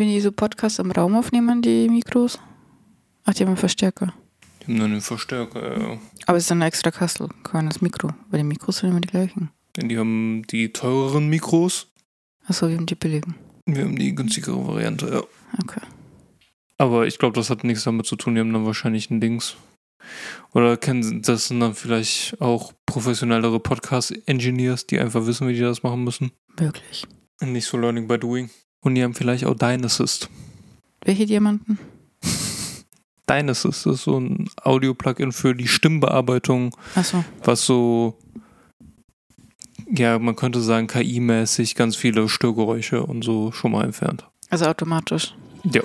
wenn die so Podcasts im Raum aufnehmen, die Mikros? Ach, die haben einen Verstärker. Die haben nur einen Verstärker, ja. Aber es ist ein extra Kastel, kein das Mikro. Weil die Mikros sind immer die gleichen. Denn die haben die teureren Mikros. Achso, wir haben die billigen. Wir haben die günstigere Variante, ja. Okay. Aber ich glaube, das hat nichts damit zu tun. Die haben dann wahrscheinlich ein Dings. Oder kennen das sind dann vielleicht auch professionellere Podcast-Engineers, die einfach wissen, wie die das machen müssen. Möglich. Und nicht so Learning by Doing. Und die haben vielleicht auch Dynasys. Welche Diamanten? Dynasys ist so ein Audio-Plugin für die Stimmbearbeitung. Achso. Was so, ja, man könnte sagen, KI-mäßig ganz viele Störgeräusche und so schon mal entfernt. Also automatisch. Ja.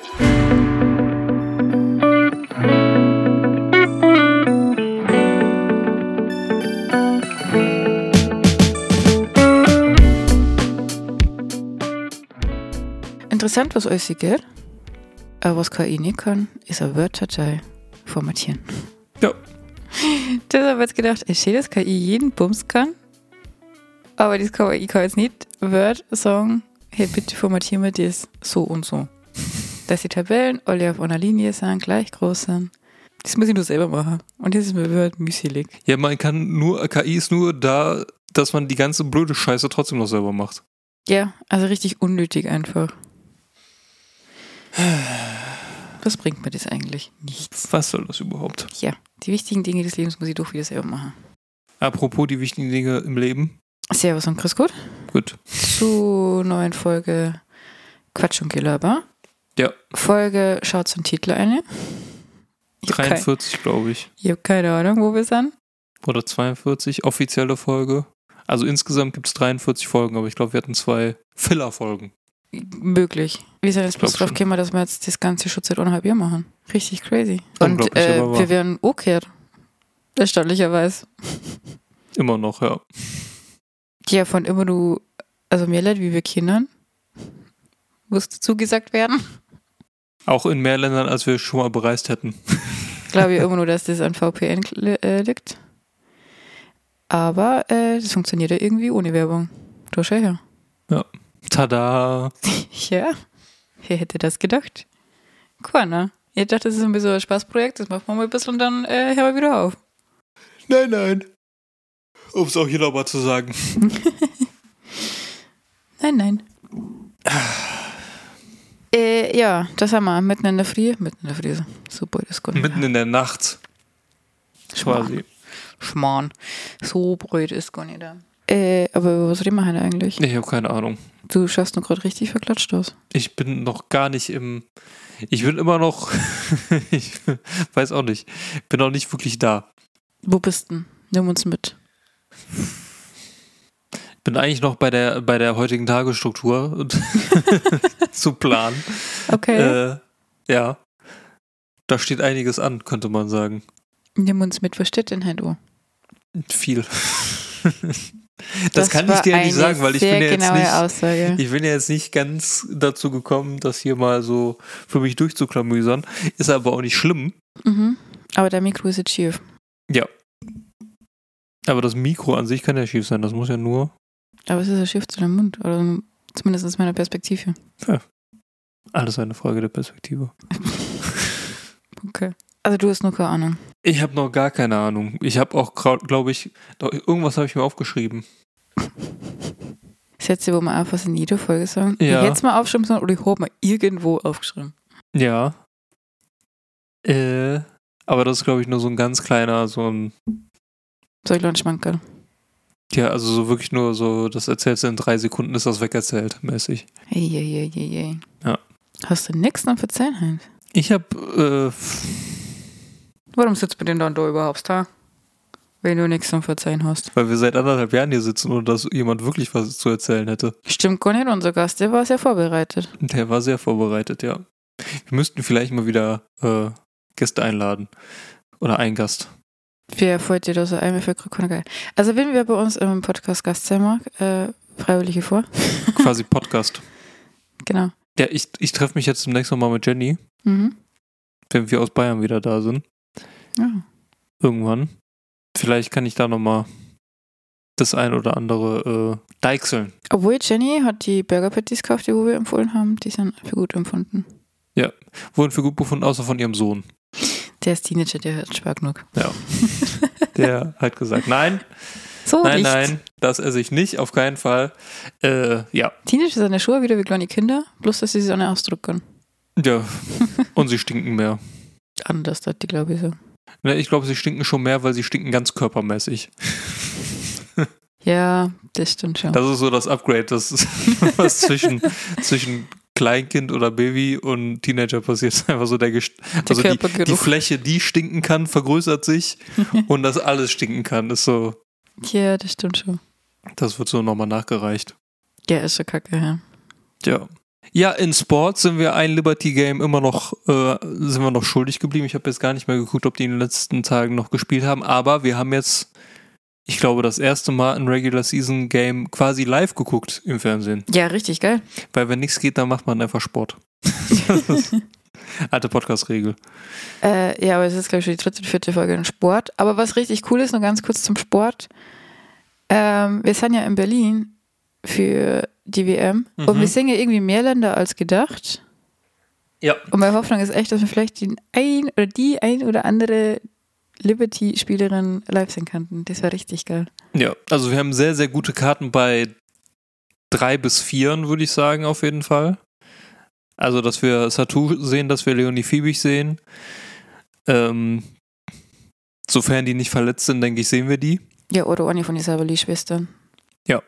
Interessant, was euch geht. Aber was KI nicht kann, ist eine Word-Datei formatieren. Ja. Deshalb habe ich jetzt gedacht, ich sehe, dass KI jeden Bums kann. Aber das KI kann jetzt nicht Word sagen, hey, bitte formatieren wir das so und so. Dass die Tabellen alle auf einer Linie sind, gleich groß sind. Das muss ich nur selber machen. Und das ist mir Word mühselig. Ja, KI ist nur da, dass man die ganze blöde Scheiße trotzdem noch selber macht. Ja, also richtig unnötig einfach. Was bringt mir das eigentlich? Nichts. Was soll das überhaupt? Ja, die wichtigen Dinge des Lebens muss ich doch wieder selber machen. Apropos die wichtigen Dinge im Leben. Servus und grüß Gott. Gut. Zur neuen Folge Quatsch und Gelaber. Ja. Folge, schaut zum Titel eine. 43, glaube ich. Ich habe keine Ahnung, wo wir sind. Oder 42, offizielle Folge. Also insgesamt gibt es 43 Folgen, aber ich glaube, wir hatten 2 Filler-Folgen. Möglich. Wir sind jetzt bloß drauf gekommen, dass wir jetzt das ganze schon seit 1,5 Jahren machen. Richtig crazy. Und wir werden umgekehrt. Erstaunlicherweise. Immer noch, ja. Ja, von immer nur, also mehr Leute, wie wir Kindern, musste zugesagt werden. Auch in mehr Ländern, als wir schon mal bereist hätten. Glaube ich immer nur, dass das an VPN liegt. Aber das funktioniert ja irgendwie ohne Werbung. Du schau her. Ja. Tada! Ja, wer hätte das gedacht? Keiner. Ich dachte, das ist ein bisschen ein Spaßprojekt, das machen wir mal ein bisschen und dann hören wir wieder auf. Nein. Um es auch hier nochmal zu sagen. Nein. Ja, das haben wir. Mitten in der Früh. Super, das kann Mitten in der Nacht. Quasi. Schmarrn. So blöd ist gar nicht da. Aber über was reden wir heute eigentlich? Ich habe keine Ahnung. Du schaust noch gerade richtig verklatscht aus. Ich bin noch gar nicht ich bin immer noch, ich weiß auch nicht, bin noch nicht wirklich da. Wo bist du? Nimm uns mit. Bin eigentlich noch bei der heutigen Tagesstruktur zu planen. Okay. Ja. Da steht einiges an, könnte man sagen. Nimm uns mit, was steht denn heute? Viel. Das kann ich dir nicht sagen, weil ich bin ja jetzt nicht ganz dazu gekommen, das hier mal so für mich durchzuklamüsern. Ist aber auch nicht schlimm. Mhm. Aber der Mikro ist jetzt schief. Ja. Aber das Mikro an sich kann ja schief sein, das muss ja nur... Aber es ist ja schief zu deinem Mund, oder zumindest aus meiner Perspektive. Ja. Alles eine Frage der Perspektive. Okay. Also du hast noch keine Ahnung. Ich habe noch gar keine Ahnung. Ich habe auch, glaube ich, irgendwas habe ich mir aufgeschrieben. Sätze, wo man einfach in jeder Folge sagen. Ja. Ich hätte es mal aufgeschrieben sollen oder ich habe mal irgendwo aufgeschrieben. Ja. Aber das ist, glaube ich, nur so ein ganz kleiner, so ein Schmankerl. Ja, also so wirklich nur so, das erzählst du in 3 Sekunden, ist das wegerzählt, mäßig. Hey. Ja. Hast du nichts noch verzeihen, Heinz? Ich habe, Warum sitzt du denn dann da überhaupt da? Wenn du nichts zum Verzeihen hast. Weil wir seit 1,5 Jahren hier sitzen und dass jemand wirklich was zu erzählen hätte. Stimmt gar nicht, unser Gast, der war sehr vorbereitet. Der war sehr vorbereitet, ja. Wir müssten vielleicht mal wieder Gäste einladen. Oder einen Gast. Wer freut dir da so ein? Also wenn wir bei uns im Podcast Gast sein mag, Freiwillige vor. Quasi Podcast. Genau. Ja, ich treffe mich jetzt demnächst nochmal mit Jenny. Mhm. Wenn wir aus Bayern wieder da sind. Ja. Irgendwann. Vielleicht kann ich da nochmal das ein oder andere Deichseln. Obwohl Jenny hat die Burger Patties gekauft, die wo wir empfohlen haben, die sind für gut empfunden. Ja, wurden für gut befunden, außer von ihrem Sohn. Der ist Teenager, der hört schwer genug. Ja. Der hat gesagt, nein, das esse ich nicht, auf keinen Fall. Ja. Teenager sind ja schon wieder wie kleine Kinder, bloß dass sie sich auch nicht ausdrücken. Ja, und sie stinken mehr. Anders, das die glaube ich so. Ne, ich glaube, sie stinken schon mehr, weil sie stinken ganz körpermäßig. Ja, das stimmt schon. Das ist so das Upgrade, das ist, was zwischen Kleinkind oder Baby und Teenager passiert. Ist einfach so also die Fläche, die stinken kann, vergrößert sich und das alles stinken kann, ist so. Ja, das stimmt schon. Das wird so nochmal nachgereicht. Ja, ist schon kacke, ja. Ja. Ja, in Sport sind wir ein Liberty-Game immer noch, sind wir noch schuldig geblieben. Ich habe jetzt gar nicht mehr geguckt, ob die in den letzten Tagen noch gespielt haben, aber wir haben jetzt, ich glaube, das erste Mal ein Regular-Season-Game quasi live geguckt im Fernsehen. Ja, richtig geil. Weil wenn nichts geht, dann macht man einfach Sport. Alte Podcast-Regel. Ja, aber es ist, glaube ich, schon die dritte, vierte Folge in Sport. Aber was richtig cool ist, nur ganz kurz zum Sport. Wir sind ja in Berlin für die WM und wir sehen ja irgendwie mehr Länder als gedacht. Ja. Und meine Hoffnung ist echt, dass wir vielleicht die ein oder andere Liberty-Spielerin live sehen könnten. Das wäre richtig geil. Ja, also wir haben sehr, sehr gute Karten bei 3 bis 4, würde ich sagen, auf jeden Fall. Also, dass wir Satou sehen, dass wir Leonie Fiebig sehen. Sofern die nicht verletzt sind, denke ich, sehen wir die. Ja, oder eine von den Sabali-Schwestern. Ja.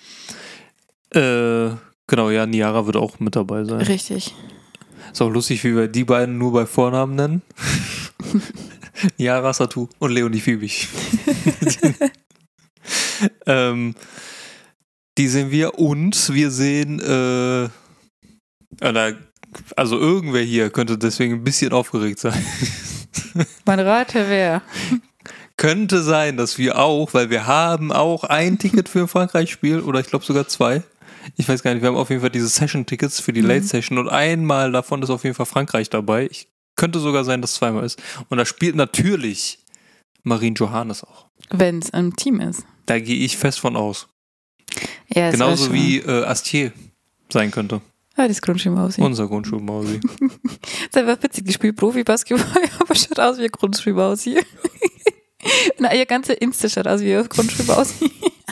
Genau, ja, Niara wird auch mit dabei sein. Richtig. Ist auch lustig, wie wir die beiden nur bei Vornamen nennen. Niara, Satou und Leonie Fiebig. Die sehen wir und wir sehen also irgendwer hier könnte deswegen ein bisschen aufgeregt sein. Man rate wer. Könnte sein, dass wir auch, weil wir haben auch ein Ticket für ein Frankreich-Spiel oder ich glaube sogar 2. Ich weiß gar nicht, wir haben auf jeden Fall diese Session-Tickets für die Late-Session und einmal davon ist auf jeden Fall Frankreich dabei. Könnte sogar sein, dass es zweimal ist. Und da spielt natürlich Marine Johannes auch. Wenn es ein Team ist. Da gehe ich fest von aus. Ja, genauso wie Astier sein könnte. Ah, das Grundschulmausi. Unser Grundschulmausi. Das ist einfach witzig, die spielt Profi-Basketball, aber schaut aus wie ein Grundschulmausi. Na, ihr ganzer Insta schaut aus wie ein Grundschulmausi.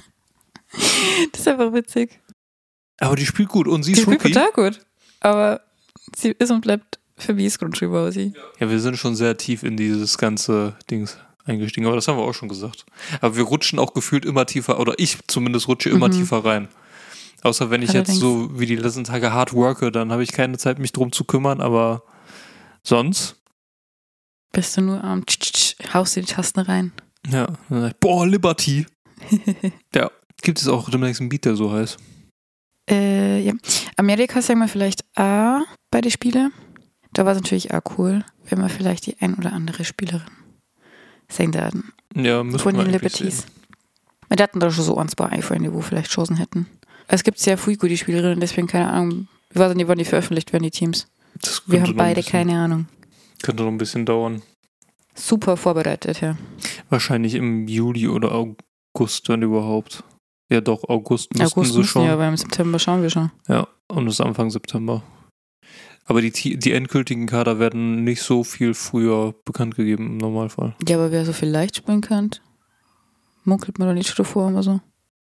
Das ist einfach witzig. Aber die spielt gut und sie ist Rookie. Die spielt total gut, aber sie ist und bleibt für mich das Grundschulmausi. Ja, wir sind schon sehr tief in dieses ganze Dings eingestiegen, aber das haben wir auch schon gesagt. Aber wir rutschen auch gefühlt immer tiefer, oder ich zumindest rutsche immer tiefer rein. Außer wenn ich jetzt so wie die letzten Tage hart worke, dann habe ich keine Zeit, mich drum zu kümmern, aber sonst bist du nur am haust du die Tasten rein. Ja, boah, Liberty. Ja, gibt es auch demnächst einen Beat, der so heißt. Ja. Amerika sagen wir vielleicht A bei den Spielen. Da war es natürlich auch cool, wenn wir vielleicht die ein oder andere Spielerin sehen werden. Ja, müssen von wir den Liberties. Sehen. Wir hatten da schon so ein paar Freunde, wo vielleicht Chancen hätten. Es gibt sehr viel gute Spielerinnen, deswegen keine Ahnung. Ich weiß nicht, wann die veröffentlicht werden, die Teams. Wir haben beide keine Ahnung. Könnte noch ein bisschen dauern. Super vorbereitet, ja. Wahrscheinlich im Juli oder August, wenn überhaupt. Ja doch, August müssten sie schon. Ja, aber im September schauen wir schon. Ja, und es ist Anfang September. Aber die endgültigen Kader werden nicht so viel früher bekannt gegeben im Normalfall. Ja, aber wer so viel leicht spielen kann, munkelt man doch nicht schon vor oder so.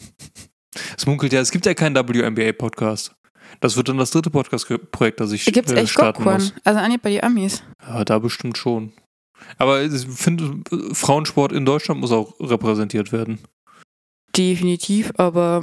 Es munkelt ja, es gibt ja keinen WNBA-Podcast. Das wird dann das dritte Podcast-Projekt, das ich gibt's echt starten muss. Also nicht bei den Amis. Ja, da bestimmt schon. Aber ich finde, Frauensport in Deutschland muss auch repräsentiert werden. Definitiv, aber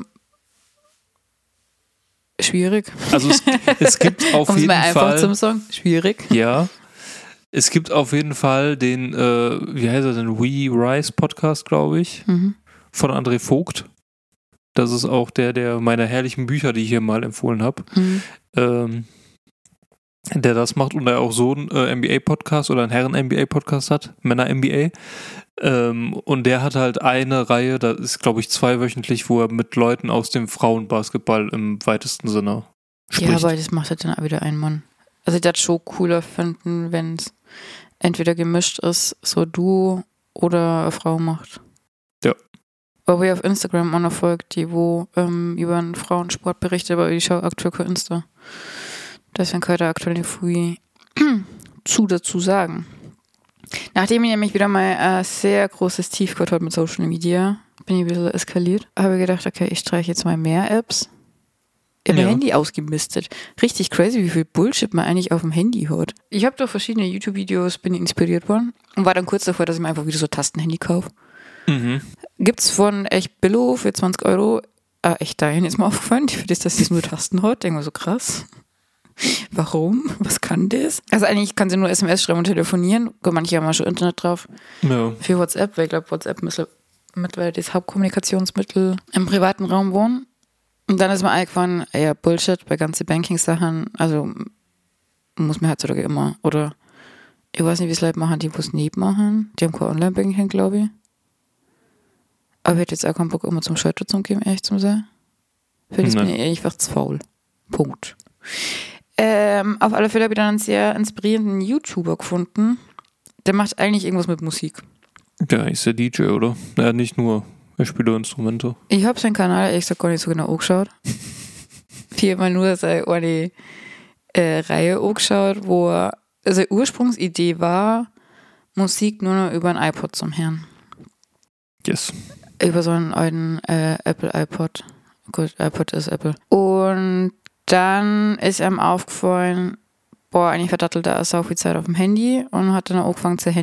schwierig. Also es gibt auf jeden Fall... einfach zum Song, schwierig. Ja. Es gibt auf jeden Fall den, wie heißt er denn, We Rise Podcast, glaube ich, von André Vogt. Das ist auch der meiner herrlichen Bücher, die ich hier mal empfohlen habe, der das macht und der auch so einen NBA-Podcast oder einen Herren-NBA-Podcast hat, Männer-NBA. Und der hat halt eine Reihe, da ist, glaube ich, 2-wöchentlich, wo er mit Leuten aus dem Frauenbasketball im weitesten Sinne spricht. Ja, aber das macht halt dann auch wieder ein Mann. Also ich würde es schon cooler finden, wenn es entweder gemischt ist, so Duo oder eine Frau macht. Ja. Aber ich auf Instagram auch noch folgt, die wo über einen Frauensport berichtet, aber ich schaue aktuell kein Insta. Deswegen kann ich da aktuell nicht viel dazu sagen. Nachdem ich nämlich wieder mal ein sehr großes Tief gehabt habe mit Social Media, bin ich ein bisschen eskaliert. Habe ich gedacht, okay, ich streiche jetzt mal mehr Apps. Ich habe mein Handy ausgemistet. Richtig crazy, wie viel Bullshit man eigentlich auf dem Handy hat. Ich habe durch verschiedene YouTube-Videos bin inspiriert worden und war dann kurz davor, dass ich mir einfach wieder so ein Tastenhandy kaufe. Mhm. Gibt's von echt Billo für 20 Euro. Echt dahin ist mir aufgefallen, für das, dass das nur Tasten hat. Denke mir so krass. Warum? Was kann das? Also eigentlich kann sie nur SMS schreiben und telefonieren. Manche haben ja schon Internet drauf. Ja. Für WhatsApp, weil ich glaube, WhatsApp müsste mittlerweile das Hauptkommunikationsmittel im privaten Raum wohnen. Und dann ist mir eingefallen, ja, Bullshit bei ganzen Banking-Sachen, also muss man heutzutage immer, oder ich weiß nicht, wie es Leute machen, die es nicht machen. Die haben kein Online-Banking, glaube ich. Aber ich hätte jetzt auch keinen Bock, immer zum Scheiter zu geben, ehrlich zu sein. Für das bin ich einfach zu faul. Punkt. Auf alle Fälle habe ich dann einen sehr inspirierenden YouTuber gefunden. Der macht eigentlich irgendwas mit Musik. Ja, ist der DJ, oder? Ja, nicht nur. Er spielt auch Instrumente. Ich habe seinen Kanal ehrlich gesagt gar nicht so genau angeschaut. Ich habe mal nur seine eine Reihe angeschaut, wo seine Ursprungsidee war, Musik nur noch über ein iPod zum Hören. Yes. Über so einen alten Apple iPod. Gut, iPod ist Apple. Und dann ist ihm aufgefallen, eigentlich verdattelt er so viel Zeit auf dem Handy und hat dann angefangen, sein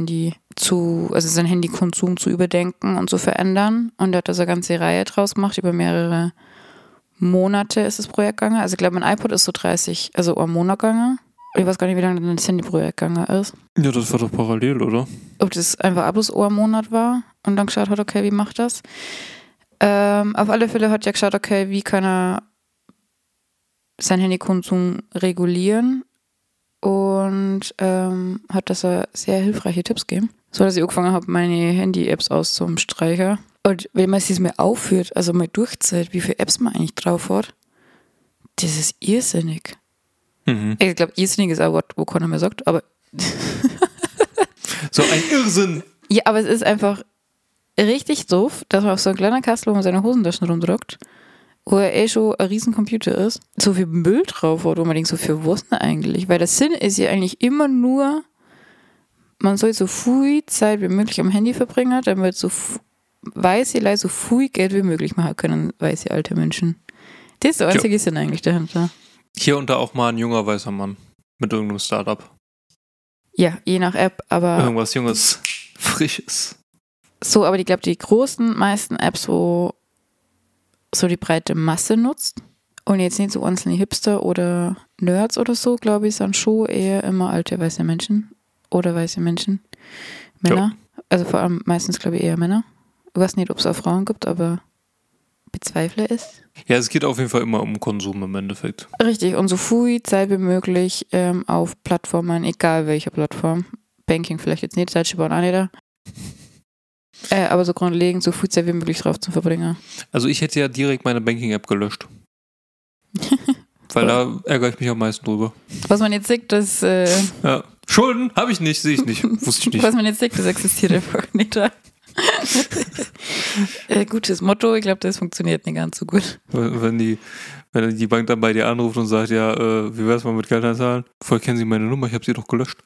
Handykonsum zu überdenken und zu verändern. Und er hat da so eine ganze Reihe draus gemacht, über mehrere Monate ist das Projekt gegangen. Also ich glaube, mein iPod ist so 30, also ein Monat gegangen. Ich weiß gar nicht, wie lange das Handyprojekt gegangen ist. Ja, das war doch parallel, oder? Ob das einfach bloß ein Monat war und dann geschaut hat, okay, wie macht das? Auf alle Fälle hat er geschaut, okay, wie kann er seinen Handykonsum regulieren und hat das sehr hilfreiche Tipps gegeben. So, dass ich angefangen habe, meine Handy-Apps auszustreichen. Und wenn man es mir aufführt, also mal durchzählt, wie viele Apps man eigentlich drauf hat, das ist irrsinnig. Mhm. Ich glaube, irrsinnig ist ein Wort, wo keiner mehr sagt, aber so ein Irrsinn. Ja, aber es ist einfach richtig doof, dass man auf so einen kleinen Kastel, wo man seine Hosentaschen rumdrückt, wo er schon ein riesen Computer ist, so viel Müll drauf hat, wo man denkt, so für was denn eigentlich? Weil der Sinn ist ja eigentlich immer nur, man soll so viel Zeit wie möglich am Handy verbringen, damit so weiße Leute so viel Geld wie möglich machen können, weiße alte Menschen. Das ist der einzige Sinn eigentlich dahinter. Hier und da auch mal ein junger weißer Mann mit irgendeinem Startup. Ja, je nach App, aber irgendwas Junges, Frisches. So, aber ich glaube, die meisten Apps, wo so die breite Masse nutzt und jetzt nicht so einzelne Hipster oder Nerds oder so, glaube ich, sind schon eher immer alte weiße Menschen oder weiße Menschen, Männer. Ja. Also vor allem meistens, glaube ich, eher Männer. Ich weiß nicht, ob es auch Frauen gibt, aber bezweifle es. Ja, es geht auf jeden Fall immer um Konsum im Endeffekt. Richtig, und so viel Zeit wie möglich auf Plattformen, egal welche Plattform. Banking vielleicht jetzt nicht, Deutsche Bahn auch nicht da. Aber so grundlegend so viel Zeit wie möglich drauf zu verbringen. Also ich hätte ja direkt meine Banking-App gelöscht. Weil da ärgere ich mich am meisten drüber. Was man jetzt sieht, das... ja. Schulden habe ich nicht, sehe ich nicht, wusste ich nicht. Was man jetzt sieht, das existiert einfach nicht. Gutes Motto, ich glaube, das funktioniert nicht ganz so gut. Wenn die Bank dann bei dir anruft und sagt, ja, wie wär's mal mit Geldeinzahlen? Vorher kennen Sie meine Nummer, ich habe sie doch gelöscht.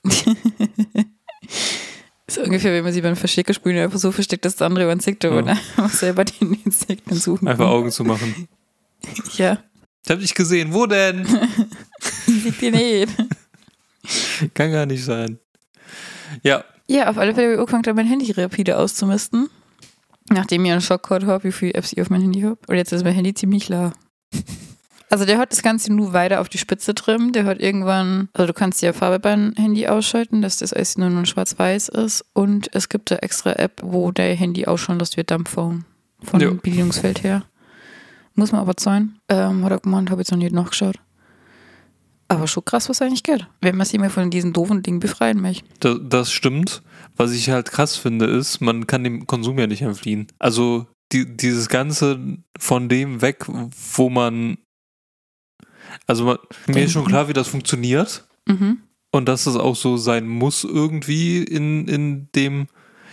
So ungefähr, wenn man sie beim Verstecker spielen einfach so versteckt, dass der andere über den Sektor oder selber den Insekten suchen. Einfach Augen zu machen. Ja. Ich hab dich gesehen, wo denn? Sieht dir nicht. Kann gar nicht sein. Ja. Ja, auf alle Fälle habe ich angefangen, mein Handy rapide auszumisten. Nachdem ich einen Schock gehabt habe, wie viele Apps ich auf mein Handy habe. Und jetzt ist mein Handy ziemlich leer. Also der hat das Ganze nur weiter auf die Spitze trimmen. Der hat irgendwann, also du kannst ja Farbe beim Handy ausschalten, dass das alles nur schwarz-weiß ist. Und es gibt eine extra App, wo der Handy ausschauen lässt wie Dumbphone. Von dem Bedienungsfeld her. Muss man aber zahlen. Hat er gemeint, habe ich jetzt noch nicht nachgeschaut. Aber schon krass, was eigentlich geht. Wenn man sich mal von diesen doofen Dingen befreien möchte. Das stimmt. Was ich halt krass finde, ist, man kann dem Konsum ja nicht entfliehen. Also dieses Ganze von dem weg, wo man... Also mir ist schon klar, wie das funktioniert. Mhm. Und dass es auch so sein muss irgendwie in dem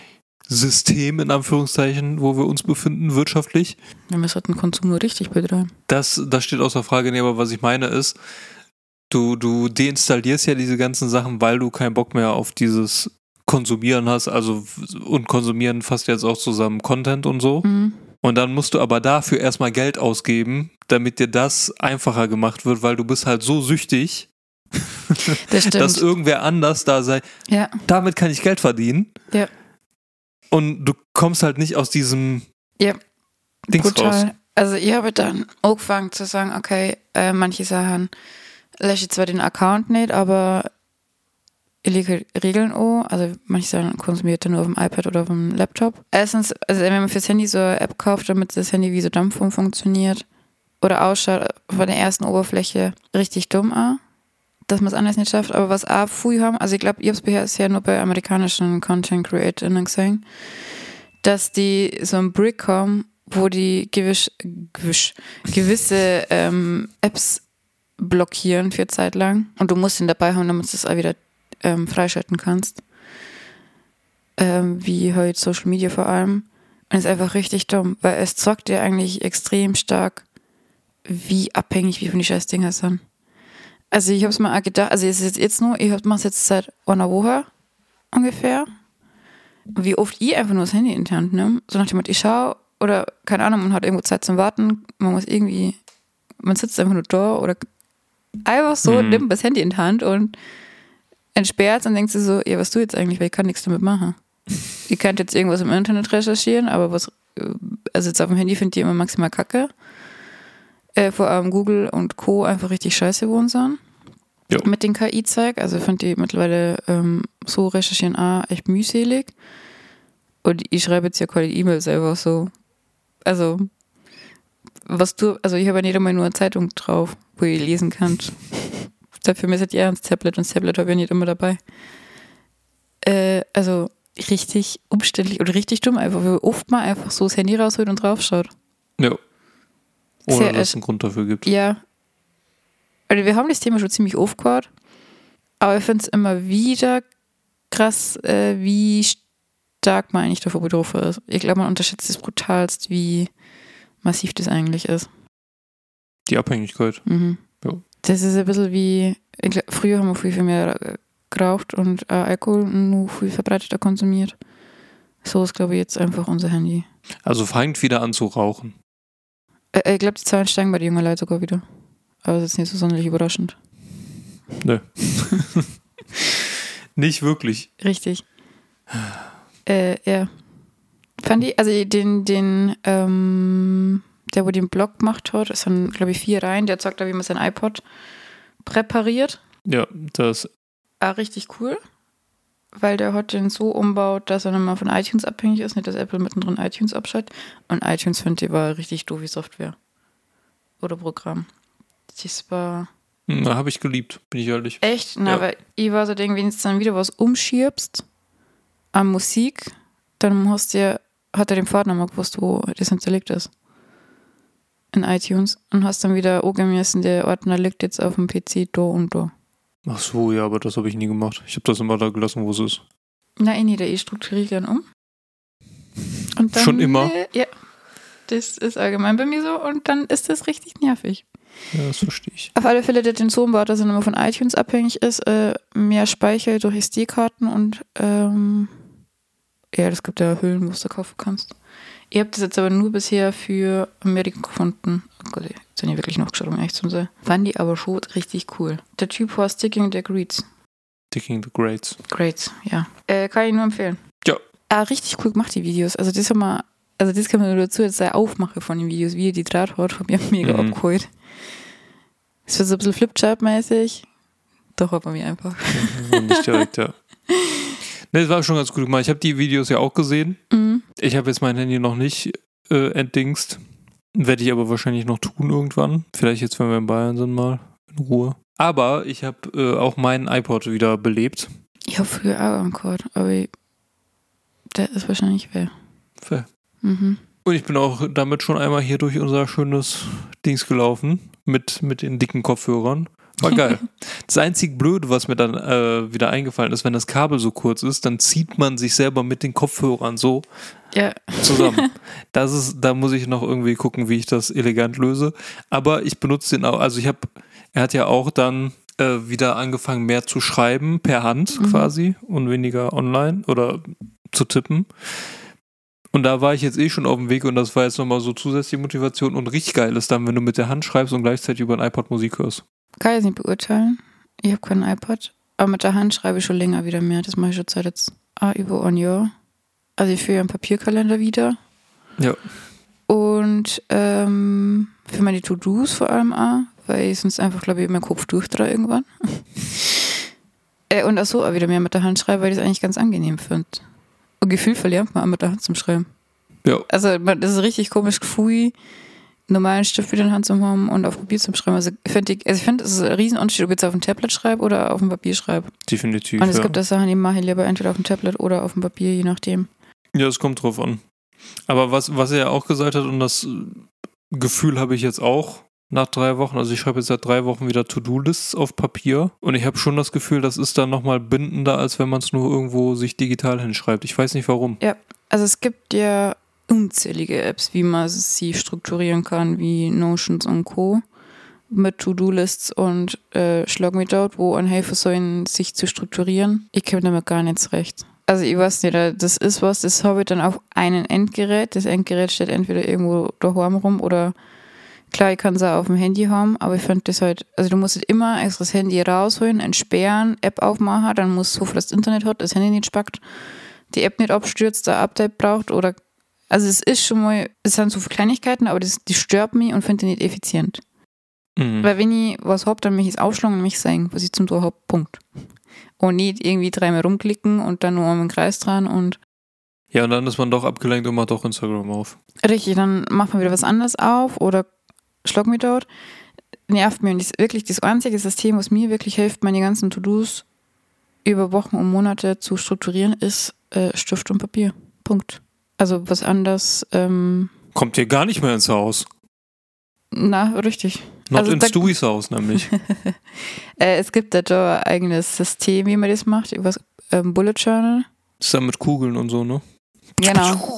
System, in Anführungszeichen, wo wir uns befinden, wirtschaftlich. Wir müssen den Konsum nur richtig betreiben. Das steht außer Frage, nee, aber was ich meine ist, du deinstallierst ja diese ganzen Sachen, weil du keinen Bock mehr auf dieses Konsumieren hast, also und Konsumieren fasst jetzt auch zusammen Content und so. Mhm. Und dann musst du aber dafür erstmal Geld ausgeben, damit dir das einfacher gemacht wird, weil du bist halt so süchtig, Das stimmt. dass irgendwer anders da sei. Ja. Damit kann ich Geld verdienen. Ja. Und du kommst halt nicht aus diesem Dings Brutal. raus. Also ich habe dann angefangen zu sagen, okay, manche Sachen lösche ich zwar den Account nicht, aber ich lege Regeln an. Also manche Sachen konsumiert dann nur auf dem iPad oder auf dem Laptop. Erstens, also wenn man fürs Handy so eine App kauft, damit das Handy wie so Dampfhome funktioniert oder ausschaut, von der ersten Oberfläche richtig dumm an, dass man es anders nicht schafft. Aber was auch viel haben, also ich glaube, ich habe es bisher nur bei amerikanischen Content CreatorInnen gesehen, dass die so ein Brick haben, wo die gewisse Apps blockieren für Zeit lang und du musst ihn dabei haben, damit du es auch wieder freischalten kannst. Wie heute Social Media vor allem. Und ist einfach richtig dumm, weil es zockt dir eigentlich extrem stark, wie abhängig wir von die scheiß Dinger sind. Also ich habe es mal auch gedacht, also es ist jetzt nur, ich mache es jetzt seit einer Woche ungefähr. Wie oft ich einfach nur das Handy in die Hand nehme, so nach dem Motto, ich schaue oder keine Ahnung, man hat irgendwo Zeit zum Warten, man sitzt einfach nur da oder einfach so, nimmt das Handy in die Hand und entsperrt und denkt sich so, ja, was du jetzt eigentlich, weil ich kann nichts damit machen. Ich könnte jetzt irgendwas im Internet recherchieren, aber also jetzt auf dem Handy finde ich immer maximal Kacke. Vor allem Google und Co. einfach richtig scheiße wohnen sind. Jo. Mit den KI-Zeug. Also ich finde die mittlerweile so recherchieren echt mühselig. Und ich schreibe jetzt ja keine E-Mails einfach so. Also ich habe ja nicht einmal nur eine Zeitung drauf, wo ich lesen kann. Dafür müsst ihr ans Tablet und das Tablet habe ich nicht immer dabei. Also richtig umständlich oder richtig dumm, einfach, wie oft man einfach so das Handy rausholt und draufschaut. Ja. Ohne Sehr, dass es einen Grund dafür gibt. Ja. Also wir haben das Thema schon ziemlich oft gehört, aber ich finde es immer wieder krass, wie stark man eigentlich davor betroffen ist. Ich glaube, man unterschätzt es brutalst, wie massiv das eigentlich ist. Die Abhängigkeit. Mhm. Ja. Das ist ein bisschen wie, früher haben wir viel mehr geraucht und Alkohol nur viel verbreiteter konsumiert. So ist, glaube ich, jetzt einfach unser Handy. Also fängt wieder an zu rauchen. Ich glaube, die Zahlen steigen bei den jungen Leuten sogar wieder. Aber das ist nicht so sonderlich überraschend. Nö. Nicht wirklich. Richtig. Ja. Fand ich, also der, wo den Blog gemacht hat, ist dann, glaube ich, 4 Reihen. Der zeigt da, wie man sein iPod präpariert. Ja, das. Richtig cool. Weil der hat den so umbaut, dass er nicht mal von iTunes abhängig ist, nicht, dass Apple mittendrin iTunes abschaltet. Und iTunes, finde ich, war richtig doof wie Software. Oder Programm. Das war... Habe ich geliebt, bin ich ehrlich. Echt? Na, Ja. weil ich war so, wenn du dann wieder was umschiebst an Musik, dann hat er den Pfad nochmal gewusst, wo das hinterlegt ist. In iTunes. Und hast dann wieder angemessen, der Ordner liegt jetzt auf dem PC da und da. Ach so, ja, aber das habe ich nie gemacht. Ich habe das immer da gelassen, wo es ist. Na, ich strukturiere dann um. Und dann, Schon immer? Ja. Das ist allgemein bei mir so und dann ist das richtig nervig. Ja, das verstehe ich. Auf alle Fälle, der den so umbaut, dass er immer von iTunes abhängig ist, mehr Speicher durch SD-Karten und das gibt ja Hüllen, wo du kaufen kannst. Ich habe das jetzt aber nur bisher für Amerika gefunden. Oh Gott, ich habe ja wirklich noch geschaut, um echt zu sein. Fand die aber schon richtig cool. Der Typ war Sticking the Greats. Sticking the Greats. Greats, ja. Kann ich nur empfehlen. Ja. Richtig cool gemacht, die Videos. Also das kann man nur dazu, jetzt sei Aufmache von den Videos, wie er die Draht hat, hat mir mega abgeholt. Es wird so ein bisschen Flipchart-mäßig. Doch, hat man mir einfach. Nicht direkt, ja. Ne, das war schon ganz gut gemacht. Ich habe die Videos ja auch gesehen. Mhm. Ich habe jetzt mein Handy noch nicht entdingst. Werde ich aber wahrscheinlich noch tun irgendwann. Vielleicht jetzt, wenn wir in Bayern sind, mal in Ruhe. Aber ich habe auch meinen iPod wieder belebt. Ich habe früher auch angehört, aber der ist wahrscheinlich wer. Fair. Mhm. Und ich bin auch damit schon einmal hier durch unser schönes Dings gelaufen. Mit den dicken Kopfhörern. War geil. Das einzig Blöde, was mir dann wieder eingefallen ist, wenn das Kabel so kurz ist, dann zieht man sich selber mit den Kopfhörern so zusammen. Da muss ich noch irgendwie gucken, wie ich das elegant löse. Aber ich benutze den auch, also er hat ja auch dann wieder angefangen, mehr zu schreiben, per Hand quasi und weniger online oder zu tippen. Und da war ich jetzt schon auf dem Weg und das war jetzt nochmal so zusätzliche Motivation und richtig geil ist dann, wenn du mit der Hand schreibst und gleichzeitig über ein iPod Musik hörst. Kann ich jetzt nicht beurteilen. Ich habe keinen iPod. Aber mit der Hand schreibe ich schon länger wieder mehr. Das mache ich schon seit jetzt über ein Jahr. Also ich führe einen Papierkalender wieder. Ja. Und für meine To-Dos vor allem auch, weil ich sonst einfach, glaube ich, in meinem Kopf durchdrehe irgendwann. Und auch so auch wieder mehr mit der Hand schreibe, weil ich das eigentlich ganz angenehm finde. Und Gefühl verlernt man auch mit der Hand zum Schreiben. Ja. Also das ist ein richtig komisch Gefühl, normalen Stift wieder in der Hand zu haben und auf Papier zu schreiben. Also ich finde, es ist ein Riesenunterschied, ob ich jetzt auf dem Tablet schreibe oder auf dem Papier schreibe. Definitiv. Und es gibt auch Sachen, die mache ich lieber entweder auf dem Tablet oder auf dem Papier, je nachdem. Ja, es kommt drauf an. Aber was er ja auch gesagt hat, und das Gefühl habe ich jetzt auch nach 3 Wochen, also ich schreibe jetzt seit 3 Wochen wieder To-Do-Lists auf Papier und ich habe schon das Gefühl, das ist dann nochmal bindender, als wenn man es nur irgendwo sich digital hinschreibt. Ich weiß nicht warum. Ja, also es gibt ja unzählige Apps, wie man sie strukturieren kann, wie Notions und Co. mit To-Do-Lists und Schlag mich dort, wo an helfen sollen, sich zu strukturieren. Ich komme damit gar nicht zurecht. Also ich weiß nicht, das ist was, das habe ich dann auf einem Endgerät. Das Endgerät steht entweder irgendwo daheim rum oder klar, ich kann es auch auf dem Handy haben, aber ich finde das halt, also du musst halt immer extra das Handy rausholen, entsperren, App aufmachen, dann muss so viel das Internet hat, das Handy nicht spackt, die App nicht abstürzt, ein Update braucht oder, also es ist schon mal, es sind so viele Kleinigkeiten, aber die stört mich und finde die nicht effizient. Weil wenn ich was hab, dann mich es aufschlagen und mich sagen, was ich zum Tor hab, Punkt. Und nicht irgendwie 3-mal rumklicken und dann nur um den Kreis dran und ja, und dann ist man doch abgelenkt und macht doch Instagram auf. richtig, dann macht man wieder was anderes auf oder schlag mich dort. Nervt mir. Und das ist wirklich das einzige System, was mir wirklich hilft, meine ganzen To-Dos über Wochen und Monate zu strukturieren, ist Stift und Papier. Punkt. Also was anderes. Kommt hier gar nicht mehr ins Haus. Na, richtig. Not also in Stewies Haus nämlich. Es gibt da ein eigenes System, wie man das macht, über Bullet Journal. Das ist dann mit Kugeln und so, ne? Genau.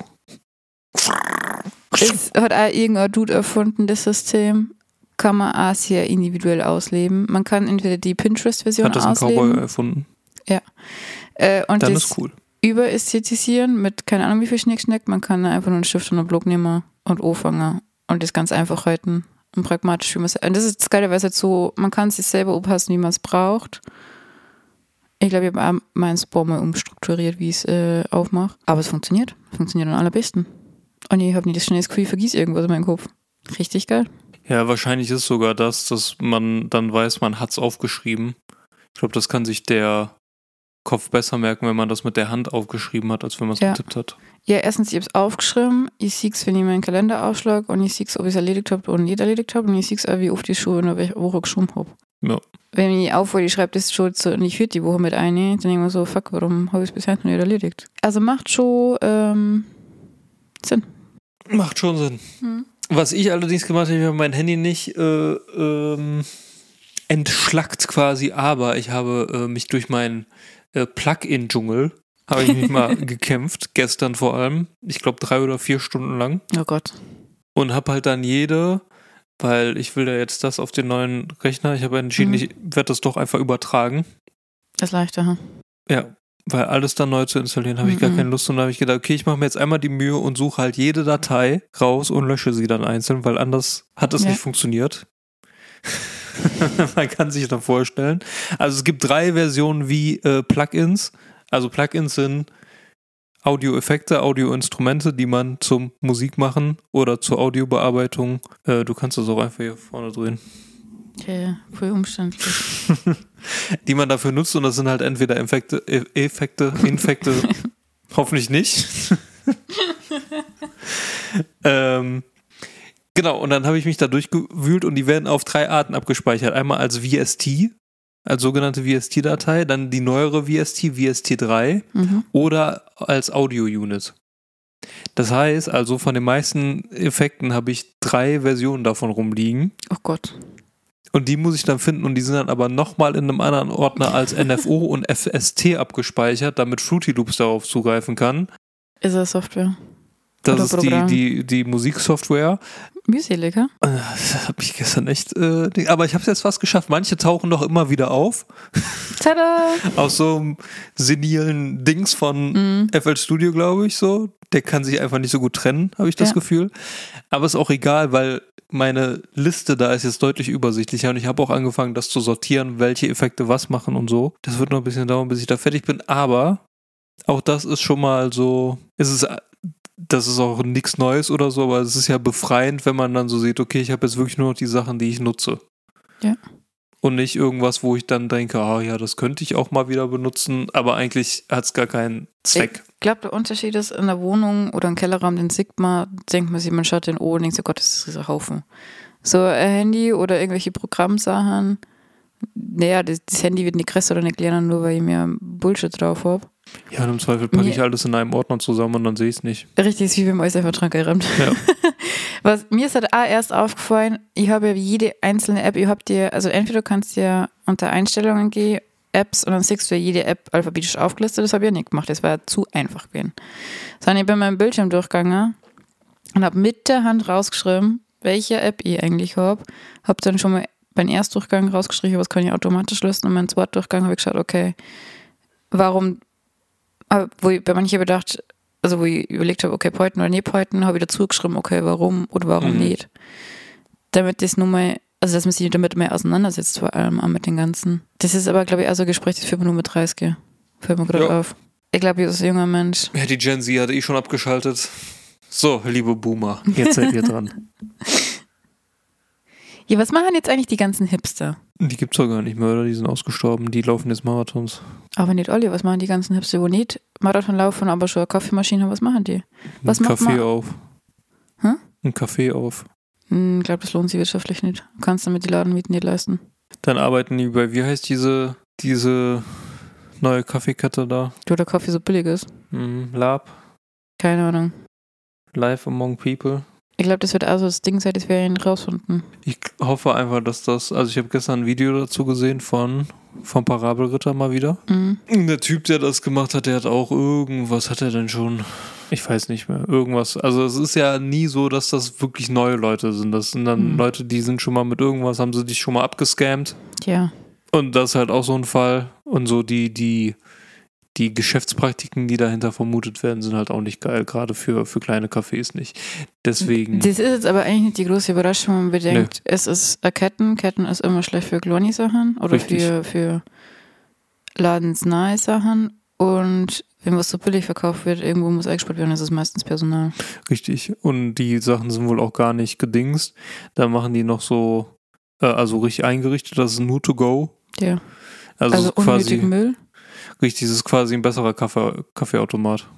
Es hat auch irgendein Dude erfunden, das System. Kann man auch sehr individuell ausleben. Man kann entweder die Pinterest-Version ausleben. Hat das ein Cowboy erfunden? Ja. Und dann das ist cool. Überästhetisieren mit keine Ahnung wie viel Schnickschnack. Man kann einfach nur einen Stift und einen Block nehmen und anfangen und das ganz einfach halten und pragmatisch, wie man es. Und das ist das Geile, weil es halt so, man kann es sich selber anpassen, wie man es braucht. Ich glaube, ich habe auch meinen Sport mal umstrukturiert, wie ich es aufmache. Aber es funktioniert. Funktioniert am allerbesten. Und ich habe nicht das schnelle Gefühl, ich vergieße irgendwas in meinem Kopf. Richtig geil. Ja, wahrscheinlich ist sogar das, dass man dann weiß, man hat es aufgeschrieben. Ich glaube, das kann sich der Kopf besser merken, wenn man das mit der Hand aufgeschrieben hat, als wenn man es getippt hat. Ja, erstens, ich habe es aufgeschrieben. Ich sehe es, wenn ich meinen Kalender aufschlage und ich sehe es, ob ich es erledigt habe oder nicht erledigt habe. Und ich sehe es auch, wie oft ich schon in welcher Woche geschrieben habe. Ja. Wenn ich aufhole, ich schreibe das schon so nicht für die Woche mit ein, dann denke ich mir so, fuck, warum habe ich es bis heute noch nicht erledigt? Also macht schon Sinn. Macht schon Sinn. Was ich allerdings gemacht habe, ich habe mein Handy nicht entschlackt quasi, aber ich habe mich durch meinen Plug-in-Dschungel habe ich mich mal gekämpft, gestern vor allem. Ich glaube 3 oder 4 Stunden lang. Oh Gott. Und habe halt dann weil ich will ja jetzt das auf den neuen Rechner, ich habe entschieden, ich werde das doch einfach übertragen. Das ist leichter, ha? Ja, weil alles dann neu zu installieren, habe ich gar keine Lust. Und dann habe ich gedacht, okay, ich mache mir jetzt einmal die Mühe und suche halt jede Datei raus und lösche sie dann einzeln, weil anders hat es nicht funktioniert. Man kann sich das vorstellen. Also es gibt 3 Versionen wie Plugins. Also Plugins sind Audioeffekte, Audioinstrumente, die man zum Musikmachen oder zur Audiobearbeitung, du kannst das auch einfach hier vorne drehen. Okay, voll umständlich. Die man dafür nutzt und das sind halt entweder Effekte, hoffentlich nicht. Genau, und dann habe ich mich da durchgewühlt und die werden auf 3 Arten abgespeichert. Einmal als VST, als sogenannte VST-Datei, dann die neuere VST, VST3 oder als Audio-Unit. Das heißt, also von den meisten Effekten habe ich 3 Versionen davon rumliegen. Oh Gott. Und die muss ich dann finden und die sind dann aber nochmal in einem anderen Ordner als NFO und FST abgespeichert, damit Fruity Loops darauf zugreifen kann. Ist das Software? Das Oder ist Programm? die Musiksoftware. Mühseliger. Das habe ich gestern echt... aber ich habe es jetzt fast geschafft. Manche tauchen doch immer wieder auf. Tada! Aus so einem senilen Dings von FL Studio, glaube ich, so. Der kann sich einfach nicht so gut trennen, habe ich das Gefühl. Aber ist auch egal, weil meine Liste da ist jetzt deutlich übersichtlicher und ich habe auch angefangen, das zu sortieren, welche Effekte was machen und so. Das wird noch ein bisschen dauern, bis ich da fertig bin, aber auch das ist schon mal so, das ist auch nichts Neues oder so, aber es ist ja befreiend, wenn man dann so sieht, okay, ich habe jetzt wirklich nur noch die Sachen, die ich nutze. Ja. Und nicht irgendwas, wo ich dann denke, ja, das könnte ich auch mal wieder benutzen, aber eigentlich hat es gar keinen Zweck. Ich glaube, der Unterschied ist, in der Wohnung oder im Kellerraum, den Sigma, denkt man sich, man schaut den und denkt so, Gott, das ist ein Haufen. So ein Handy oder irgendwelche Programmsachen, naja, das Handy wird nicht größer oder nicht kleiner, nur weil ich mehr Bullshit drauf habe. Ja, und im Zweifel packe ich alles in einem Ordner zusammen und dann sehe ich es nicht. Richtig, ist wie beim alles einfach dran gerammt. Ja. Was mir ist halt auch erst aufgefallen, ich habe ja jede einzelne App, also entweder kannst du ja unter Einstellungen gehen, Apps, und dann siehst du ja jede App alphabetisch aufgelistet, das habe ich ja nicht gemacht, das war ja zu einfach gewesen. Sondern ich bin meinen Bildschirm durchgegangen und habe mit der Hand rausgeschrieben, welche App ich eigentlich habe dann schon mal beim Erstdurchgang rausgestrichen, was kann ich automatisch lösen, und beim Zweitdurchgang habe ich geschaut, okay, warum, wo ich bei manchen gedacht, also wo ich überlegt habe, okay, Python oder nicht Python, habe ich dazu geschrieben, okay, warum oder warum nicht. Damit das nur mal, also dass man sich damit mehr auseinandersetzt, vor allem auch mit den ganzen. Das ist aber, glaube ich, auch so ein Gespräch, das führt man nur mit 30. Fällt mir gerade auf. Ich glaube, ich ist ein junger Mensch. Ja, die Gen Z hat schon abgeschaltet. So, liebe Boomer, jetzt seid ihr dran. Ja, was machen jetzt eigentlich die ganzen Hipster? Die gibt's doch gar nicht mehr, oder? Die sind ausgestorben. Die laufen jetzt Marathons. Aber nicht alle. Was machen die ganzen Hipster, wo nicht Marathon laufen, aber schon eine Kaffeemaschine haben? Was machen die? Was Ein Kaffee auf. Hä? Ein Kaffee auf. Ich glaube, das lohnt sich wirtschaftlich nicht. Du kannst damit die Ladenmieten nicht leisten. Dann arbeiten die bei, wie heißt diese neue Kaffeekette da? Wo der Kaffee so billig ist. Lab. Keine Ahnung. Live Among People. Ich glaube, das wird also das Ding sein, das wir ihn rausfinden. Ich hoffe einfach, dass also ich habe gestern ein Video dazu gesehen vom Parabelritter mal wieder. Der Typ, der das gemacht hat, der hat auch was hat er denn schon? Ich weiß nicht mehr. Irgendwas. Also es ist ja nie so, dass das wirklich neue Leute sind. Das sind dann Leute, die sind schon mal mit irgendwas, haben sie dich schon mal abgescammt. Ja. Und das ist halt auch so ein Fall. Und so die Geschäftspraktiken, die dahinter vermutet werden, sind halt auch nicht geil, gerade für kleine Cafés nicht. Deswegen. Das ist jetzt aber eigentlich nicht die große Überraschung, wenn man bedenkt, Es ist eine Ketten. Ketten ist immer schlecht für kleine Sachen oder für ladensnahe Sachen. Und wenn was so billig verkauft wird, irgendwo muss eingespart werden, das ist meistens Personal. Richtig. Und die Sachen sind wohl auch gar nicht gedingst. Da machen die noch so, also richtig eingerichtet, das ist nur to go. Ja. Also unnötig Müll. Richtig, das ist quasi ein besserer Kaffeeautomat.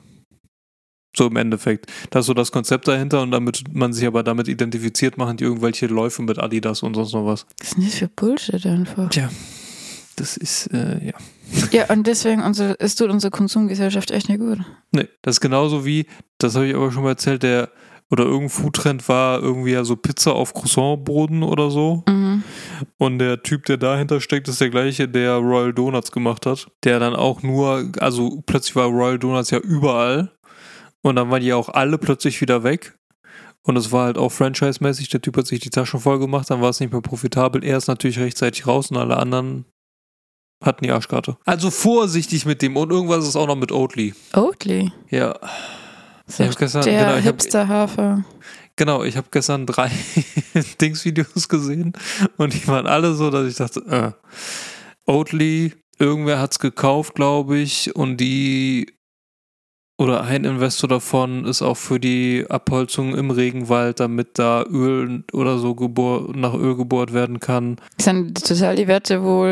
So im Endeffekt. Das ist so das Konzept dahinter, und damit man sich aber damit identifiziert, machen die irgendwelche Läufe mit Adidas und sonst noch was. Das ist nicht für Bullshit einfach. Tja, das ist, ja. Ja, und deswegen, es tut unsere Konsumgesellschaft echt nicht gut. Nee, das ist genauso wie, das habe ich aber schon mal erzählt, oder irgendein Foodtrend war irgendwie ja so Pizza auf Croissantboden oder so. Und der Typ, der dahinter steckt, ist der gleiche, der Royal Donuts gemacht hat. Der dann auch also plötzlich war Royal Donuts ja überall. Und dann waren die auch alle plötzlich wieder weg. Und es war halt auch franchise-mäßig. Der Typ hat sich die Taschen voll gemacht, dann war es nicht mehr profitabel. Er ist natürlich rechtzeitig raus und alle anderen hatten die Arschkarte. Also vorsichtig mit dem. Und irgendwas ist auch noch mit Oatly. Oatly? Ja. Ich hab gestern, der Hipster-Hafer. Genau, ich habe gestern 3 Dingsvideos gesehen und die waren alle so, dass ich dachte, Oatly, irgendwer hat's gekauft, glaube ich, und oder ein Investor davon ist auch für die Abholzung im Regenwald, damit da Öl oder so nach Öl gebohrt werden kann. Das sind total die Werte, wo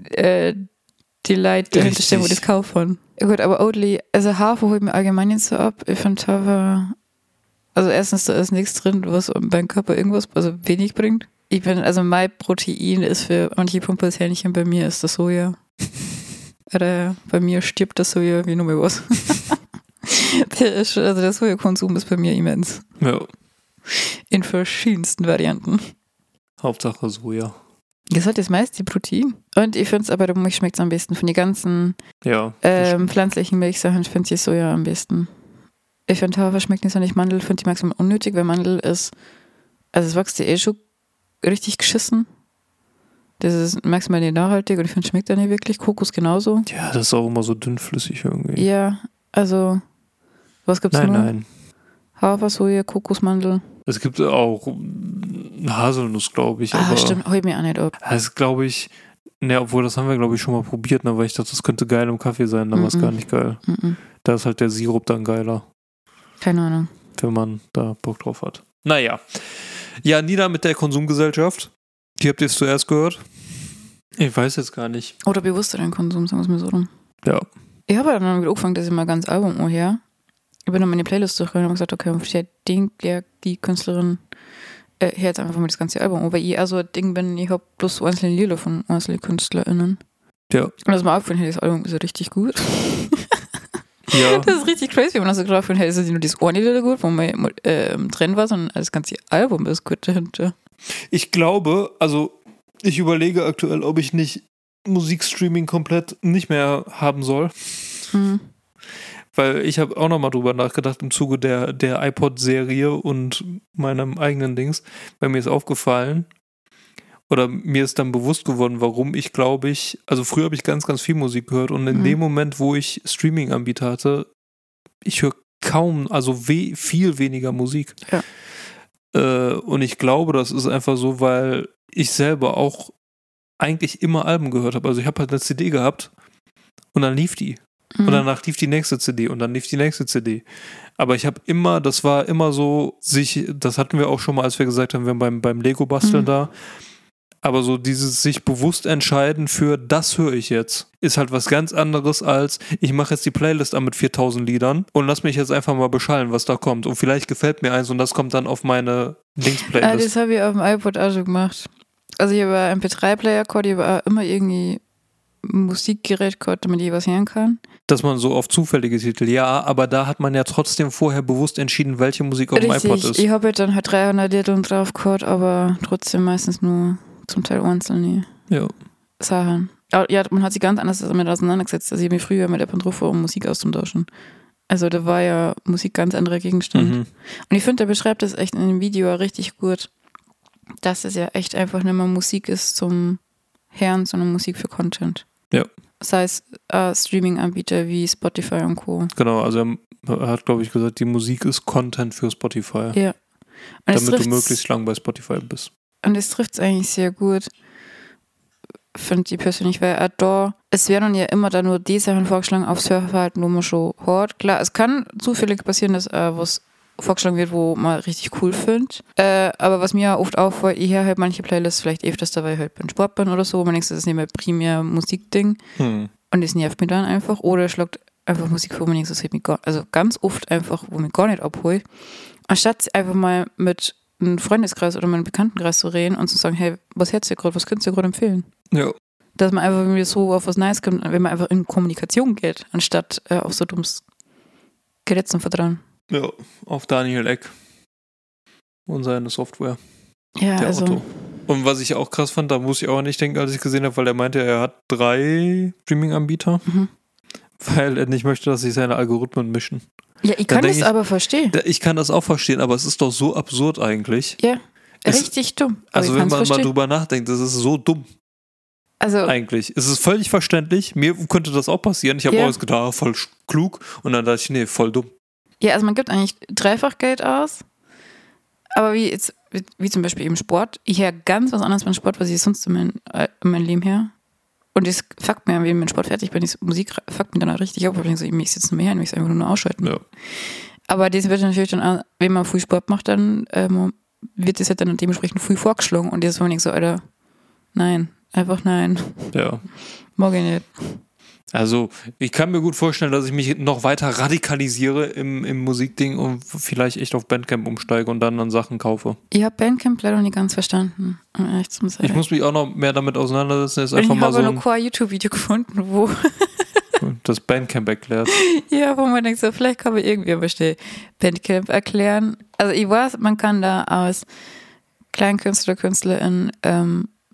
die Leute dahinter stehen, wo das kaufen. Gut, aber Oatly, also Hafer holt mir allgemein nicht so ab. Ich finde Hafer, also erstens, da ist nichts drin, was beim Körper irgendwas, also wenig bringt. Mein Protein ist für manche Pumpelshähnchen, bei mir ist das Soja. Oder bei mir stirbt das Soja wie nur mal was. Der Sojakonsum ist bei mir immens. Ja. In verschiedensten Varianten. Hauptsache Soja. Das hat das meiste Protein. Und ich finde es aber, der Milch schmeckt es am besten. Von den ganzen pflanzlichen Milchsachen finde ich Soja am besten. Ich finde Hafer schmeckt nicht so nicht. Mandel finde ich maximal unnötig, weil Mandel ist, also es wächst ja schon richtig geschissen. Das ist maximal nicht nachhaltig und ich finde, schmeckt ja nicht wirklich. Kokos genauso. Ja, das ist auch immer so dünnflüssig irgendwie. Ja, also, was gibt's noch? Nein. Hafer, Soja, Kokosmandel. Es gibt auch Haselnuss, glaube ich. Aber Stimmt, hol mir auch nicht ab. das glaube ich, obwohl das haben wir, glaube ich, schon mal probiert, ne, weil ich dachte, das könnte geil im Kaffee sein, dann war es gar nicht geil. Da ist halt der Sirup dann geiler. Keine Ahnung. Wenn man da Bock drauf hat. Naja. Ja, nieder mit der Konsumgesellschaft. Die habt ihr es zuerst gehört? Ich weiß jetzt gar nicht. Oder bewusster den Konsum, sagen wir es mal so rum. Ja. Ich habe dann wieder angefangen, dass ich mal ganz Album her. Ich bin dann meine Playlist durchgegangen und habe gesagt, okay, ich denke, ja, die Künstlerin hört jetzt einfach mal das ganze Album. Weil ich also ein Ding bin, ich habe bloß einzelne Lieder von einzelnen KünstlerInnen. Ja. Und das mal aufgefallen, das Album ist ja richtig gut. Ja. Das ist richtig crazy, wenn man so drauf findet, ist nicht nur das eine Lieder gut, wo man drin war, sondern das ganze Album ist gut dahinter. Ich glaube, also ich überlege aktuell, ob ich nicht Musikstreaming komplett nicht mehr haben soll. Weil ich habe auch nochmal drüber nachgedacht im Zuge der iPod-Serie und meinem eigenen Dings, weil mir ist aufgefallen oder mir ist dann bewusst geworden, warum ich glaube also früher habe ich ganz, ganz viel Musik gehört und in dem Moment, wo ich Streaming-Anbieter hatte, ich höre kaum, also viel weniger Musik. Ja. Und ich glaube, das ist einfach so, weil ich selber auch eigentlich immer Alben gehört habe. Also ich habe halt eine CD gehabt und dann lief die. Und danach lief die nächste CD und dann lief die nächste CD. Aber ich habe immer, das war immer so, das hatten wir auch schon mal, als wir gesagt haben, wir waren beim Lego-Basteln da. Aber so dieses sich bewusst entscheiden für, das höre ich jetzt, ist halt was ganz anderes als, ich mache jetzt die Playlist an mit 4000 Liedern und lass mich jetzt einfach mal beschallen, was da kommt. Und vielleicht gefällt mir eins und das kommt dann auf meine Links-Playlist. Das habe ich auf dem iPod auch schon gemacht. Also ich habe einen MP3-Player gehabt, ich habe auch immer irgendwie ein Musikgerät gehabt, damit ich was hören kann. Dass man so auf zufällige Titel, ja, aber da hat man ja trotzdem vorher bewusst entschieden, welche Musik auf dem iPod ist. Ich habe halt dann halt 300 Lieder drauf gehabt, aber trotzdem meistens nur zum Teil einzelne Sachen. Ja, man hat sich ganz anders damit auseinandergesetzt. Also ich habe mich früher mit Appendrufe um Musik auszutauschen. Also da war ja Musik ganz anderer Gegenstand. Und ich finde, der beschreibt das echt in dem Video richtig gut, dass es ja echt einfach nicht mehr Musik ist zum Hören, sondern Musik für Content. Ja. Sei es Streaming-Anbieter wie Spotify und Co. Genau, also er hat, glaube ich, gesagt, die Musik ist Content für Spotify. Ja. Und damit du möglichst lang bei Spotify bist. Und das trifft es eigentlich sehr gut, finde ich persönlich, weil auch da, es werden ja immer da nur die Sachen vorgeschlagen auf Surfverhalten, wo man schon hört. Klar, es kann zufällig passieren, dass was vorgeschlagen wird, wo man richtig cool findet. Aber was mir oft auffällt, ich höre halt manche Playlists vielleicht öfters dabei halt beim Sport bin oder so, wo man denkt, das ist nicht mehr primär Musikding. Und das nervt mich dann einfach. Oder schlagt einfach Musik vor, wo man denkt, das hält mich also ganz oft einfach, wo mich gar nicht abholt. Anstatt einfach mal mit einem Freundeskreis oder meinem Bekanntenkreis zu reden und zu sagen, hey, was hättest du gerade, was könntest du gerade empfehlen? Ja. Dass man einfach wieder so auf was Neues kommt, wenn man einfach in Kommunikation geht, anstatt auf so dummes Gerät zum Vertrauen. Ja, auf Daniel Eck und seine Software. Ja, der also. Otto. Und was ich auch krass fand, da muss ich auch nicht denken, als ich gesehen habe, weil er meinte, er hat 3 Streaming-Anbieter, weil er nicht möchte, dass sich seine Algorithmen mischen. Ja, ich kann das aber verstehen. Ich kann das auch verstehen, aber es ist doch so absurd eigentlich. Ja, richtig dumm. Also wenn man mal drüber nachdenkt, das ist so dumm. Also eigentlich. Es ist völlig verständlich. Mir könnte das auch passieren. Ich habe alles gedacht, voll klug. Und dann dachte ich, nee, voll dumm. Ja, also man gibt eigentlich dreifach Geld aus. Aber wie zum Beispiel im Sport. Ich höre ganz was anderes beim Sport, was ich sonst in meinem Leben höre. Und das fuckt mir, wenn ich mit dem Sport fertig bin, die Musik fuckt mir dann auch richtig ab. Ich denke so, ich möchte jetzt nicht mehr hören, ich möchte es einfach nur ausschalten. Ja. Aber das wird natürlich dann auch, wenn man viel Sport macht, dann wird das halt dann dementsprechend viel vorgeschlagen. Und das ist, wo man denkt so, Alter, nein, einfach nein. Ja. Mag ich nicht. Also, ich kann mir gut vorstellen, dass ich mich noch weiter radikalisiere im Musikding und vielleicht echt auf Bandcamp umsteige und dann Sachen kaufe. Ich habe Bandcamp leider nicht ganz verstanden, um ehrlich zu sein. Ich muss mich auch noch mehr damit auseinandersetzen. Ist einfach ich habe noch kein YouTube-Video gefunden, wo das Bandcamp erklärt. Ja, wo man denkt, so, vielleicht kann man irgendwie aber schnell Bandcamp erklären. Also ich weiß, man kann da aus Kleinkünstler, KünstlerInnen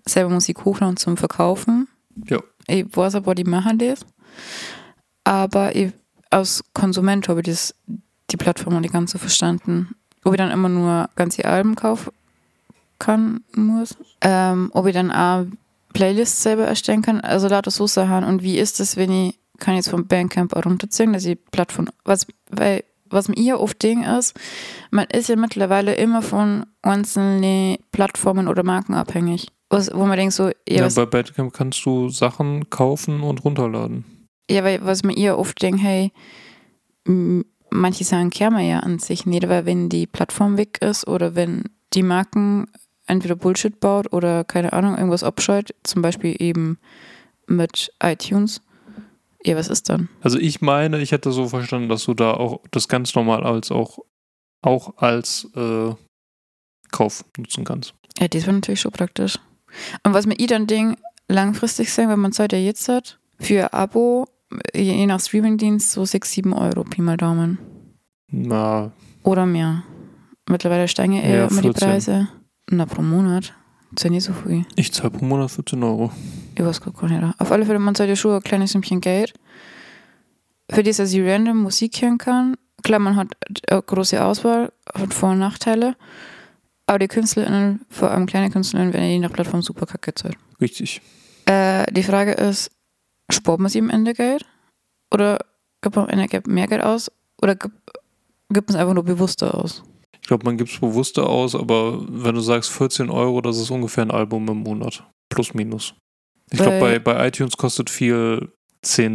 selber Musik hochladen zum Verkaufen. Ja. Ich weiß aber, die machen das. Aber als Konsument habe ich die Plattform noch nicht ganz so verstanden. Ob ich dann immer nur ganze Alben kaufen muss. Ob ich dann auch Playlists selber erstellen kann. Also lauter so Sachen. Und wie ist das, wenn ich kann jetzt vom Bandcamp auch runterziehen, dass die Plattform, was mir eher oft Ding ist, man ist ja mittlerweile immer von einzelnen Plattformen oder Marken abhängig. Wo man denkt so, bei Bandcamp kannst du Sachen kaufen und runterladen. Ja, weil was mir eher oft denkt, hey, manche Sachen kehren wir ja an sich nicht, weil wenn die Plattform weg ist oder wenn die Marken entweder Bullshit baut oder keine Ahnung, irgendwas abscheut, zum Beispiel eben mit iTunes. Ja, was ist dann? Also ich meine, ich hätte so verstanden, dass du da auch das ganz normal als Kauf nutzen kannst. Ja, das wäre natürlich schon praktisch. Und was mir dann denkt, langfristig sagen, wenn man Zeit ja jetzt hat, für ein Abo, je nach Streamingdienst, so 6, 7 Euro, Pi mal Daumen. Na. Oder mehr. Mittlerweile steigen ja eher immer die Preise. Na, pro Monat. Das ist ja nicht so viel. Ich zahle pro Monat 14 Euro. Ich weiß gar nicht. Auf alle Fälle, man zahlt ja schon ein kleines Sümmchen Geld. Für das, dass ich random Musik hören kann. Klar, man hat eine große Auswahl, hat Vor- und Nachteile. Aber die KünstlerInnen, vor allem kleine KünstlerInnen, werden je nach Plattform super kacke zahlt. Richtig. Die Frage ist, spart man sie am Ende Geld? Oder gibt man am Ende mehr Geld aus? Oder gibt man es einfach nur bewusster aus? Ich glaube, man gibt es bewusster aus, aber wenn du sagst 14 Euro, das ist ungefähr ein Album im Monat. Plus, minus. Ich glaube, bei iTunes kostet viel $10,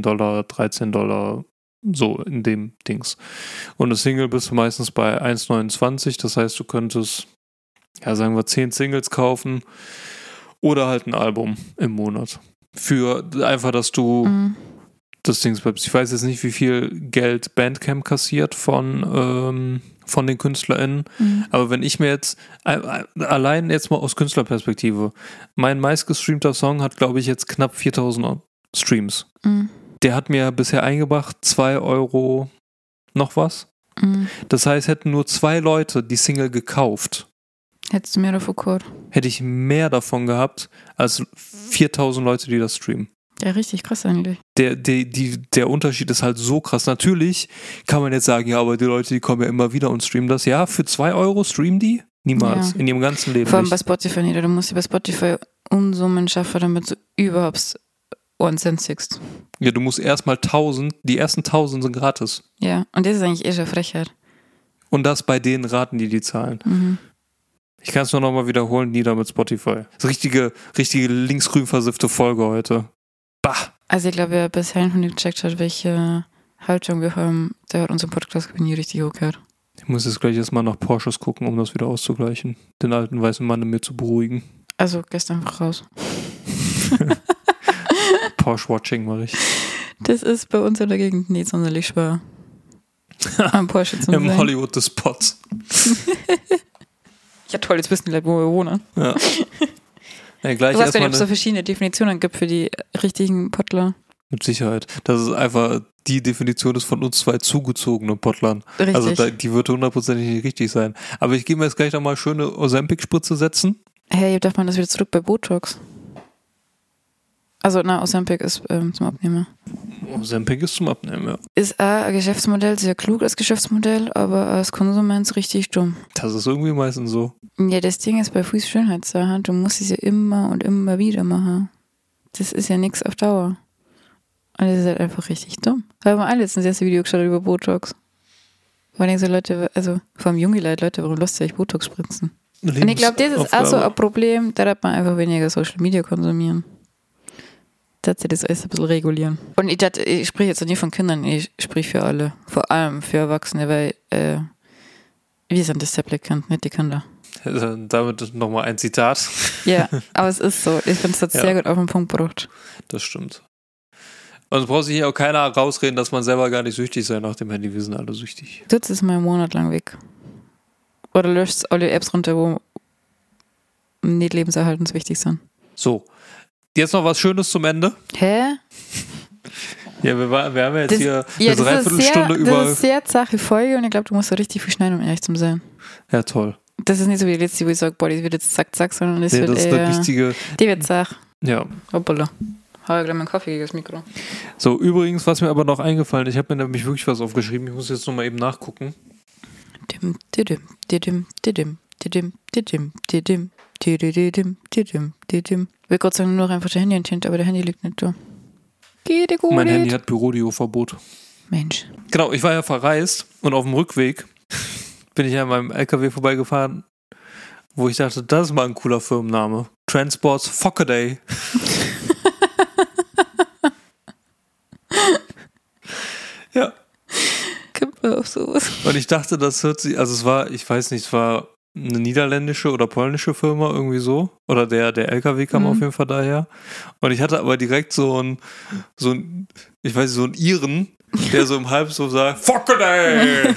$13, so in dem Dings. Und eine Single bist du meistens bei 1,29, das heißt, du könntest, ja, sagen wir 10 Singles kaufen oder halt ein Album im Monat. Für einfach, dass du das Ding bleibst. Ich weiß jetzt nicht, wie viel Geld Bandcamp kassiert von den KünstlerInnen, aber wenn ich mir jetzt allein jetzt mal aus Künstlerperspektive, mein meistgestreamter Song hat, glaube ich, jetzt knapp 4.000 Streams. Der hat mir bisher eingebracht 2 Euro noch was. Das heißt, hätten nur 2 Leute die Single gekauft, hättest du mehr davon gehört? Hätte ich mehr davon gehabt als 4.000 Leute, die das streamen. Ja, richtig krass eigentlich. Der Unterschied ist halt so krass. Natürlich kann man jetzt sagen, ja, aber die Leute, die kommen ja immer wieder und streamen das. Ja, für 2 Euro streamen die? Niemals. Ja. In ihrem ganzen Leben. Vor allem nicht. Bei Spotify nicht. Du musst dir bei Spotify Unsummen schaffen, damit du überhaupt 1 Cent siehst. Ja, du musst erstmal 1.000, die ersten 1.000 sind gratis. Ja, und das ist eigentlich schon Frechheit. Und das bei den Raten, die zahlen. Ich kann es nur nochmal wiederholen, nieder mit Spotify. Das richtige linksgrün versiffte Folge heute. Bah! Also ich glaube, wer bisher noch nicht gecheckt hat, welche Haltung wir haben, der hat unseren Podcast nie richtig hochgehört. Ich muss jetzt gleich erstmal nach Porsches gucken, um das wieder auszugleichen. Den alten weißen Mann in mir zu beruhigen. Also gestern einfach raus. Porsche-Watching mache ich. Das ist bei uns in der Gegend nicht sonderlich schwer. Am Porsche zu sein. Im Hollywood des Spots. Ja toll, jetzt wissen die Leute, wo wir wohnen. Ja. Ja, gleich ich weiß gar nicht, ob es da verschiedene Definitionen gibt für die richtigen Pottler. Mit Sicherheit. Das ist einfach, die Definition ist von uns 2 zugezogene Pottlern. Richtig. Also die wird hundertprozentig nicht richtig sein. Aber ich gehe mir jetzt gleich nochmal schöne Ozempic-Spritze setzen. Hey, darf man das wieder zurück bei Botox? Also, Ozempic ist zum Abnehmen. Ozempic ist zum Abnehmen, ja. Ist auch ein Geschäftsmodell, sehr klug als Geschäftsmodell, aber als Konsument richtig dumm. Das ist irgendwie meistens so. Ja, das Ding ist bei Fußschönheitssachen, du musst es ja immer und immer wieder machen. Das ist ja nichts auf Dauer. Und das ist halt einfach richtig dumm. Da haben wir alle jetzt ein erstes Video geschaut über Botox. Vor allem so Leute, also vor allem junge Leute, warum lasst ihr euch Botox spritzen? Und ich glaube, das ist auch so ein Problem, da hat man einfach weniger Social Media konsumieren. Da sie das alles ein bisschen regulieren. Und ich spreche jetzt nicht von Kindern, ich spreche für alle. Vor allem für Erwachsene, weil wir sind das Tablet-Kind, nicht die Kinder. Also, damit nochmal ein Zitat. Ja, aber es ist so. Ich finde es jetzt sehr gut auf den Punkt gebracht. Das stimmt. Und es braucht sich hier auch keiner rausreden, dass man selber gar nicht süchtig sei nach dem Handy. Wir sind alle süchtig. Du ist mal einen Monat lang weg. Oder löscht alle Apps runter, wo nicht lebenserhaltenswichtig sind. So. Jetzt noch was Schönes zum Ende. Hä? Ja, wir haben ja jetzt hier eine Dreiviertelstunde über. Das ist eine sehr zache Folge und ich glaube, du musst so richtig viel schneiden, um ehrlich zu sein. Ja, toll. Das ist nicht so wie die letzte, wo ich sage, boah, die wird jetzt zack, zack, sondern das Nee, wird das ist eher, der richtige. die wird zack. Ja. Hoppala. Habe ich gleich meinen Kaffee gegen das Mikro. So, übrigens, was mir aber noch eingefallen ist, ich habe mir nämlich wirklich was aufgeschrieben, ich muss jetzt nochmal eben nachgucken. Dim, didim, didim, didim, didim, didim, didim, didim, didim, didim. Ich will gerade sagen, nur noch einfach das Handy enthält, aber der Handy liegt nicht da. Geht dir gut? Mein Handy hat Bürodio-Verbot. Mensch. Genau, ich war ja verreist und auf dem Rückweg bin ich an meinem LKW vorbeigefahren, wo ich dachte, das ist mal ein cooler Firmenname. Transports Fockaday. Ja. Kippe auf sowas. Und ich dachte, das hört sich, also es war, ich weiß nicht, es war eine niederländische oder polnische Firma irgendwie so. Oder der LKW kam auf jeden Fall daher. Und ich hatte aber direkt so ein, ich weiß nicht, so einen Iren, der so im Halb so sagt, Fockaday!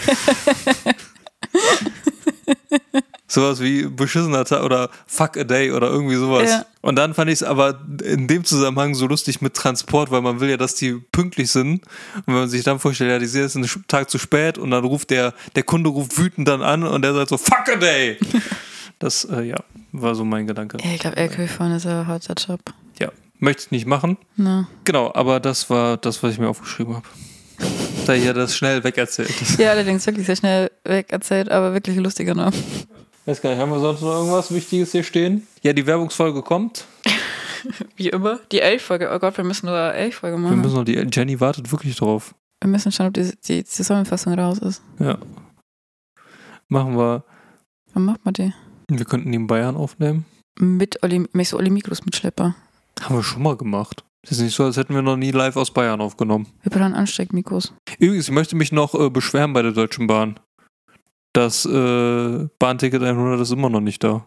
Sowas wie beschissener Tag oder Fuck a Day oder irgendwie sowas. Ja. Und dann fand ich es aber in dem Zusammenhang so lustig mit Transport, weil man will ja, dass die pünktlich sind. Und wenn man sich dann vorstellt, ja, die sind jetzt einen Tag zu spät und dann ruft der Kunde ruft wütend dann an und der sagt so, Fuck a Day! Das, ja, war so mein Gedanke. Ja, ich glaube, LKW-Fahren ist ein harter Job. Ja, möchte ich nicht machen. Na. Genau, aber das war das, was ich mir aufgeschrieben habe. Da ich ja das schnell wegerzählt. Ja, allerdings wirklich sehr schnell weg erzählt, aber wirklich ein lustiger Name. Weiß gar nicht, haben wir sonst noch irgendwas Wichtiges hier stehen? Ja, die Werbungsfolge kommt. Wie immer. Die 11-Folge. Oh Gott, wir müssen nur eine 11-Folge machen. Wir müssen noch Jenny wartet wirklich drauf. Wir müssen schauen, ob die Zusammenfassung raus ist. Ja. Machen wir. Wann macht man die? Wir könnten die in Bayern aufnehmen. Mit Olli Mikros mit Schlepper. Haben wir schon mal gemacht. Das ist nicht so, als hätten wir noch nie live aus Bayern aufgenommen. Wir brauchen Ansteckmikros. Übrigens, ich möchte mich noch beschweren bei der Deutschen Bahn. Das Bahnticket 100 ist immer noch nicht da.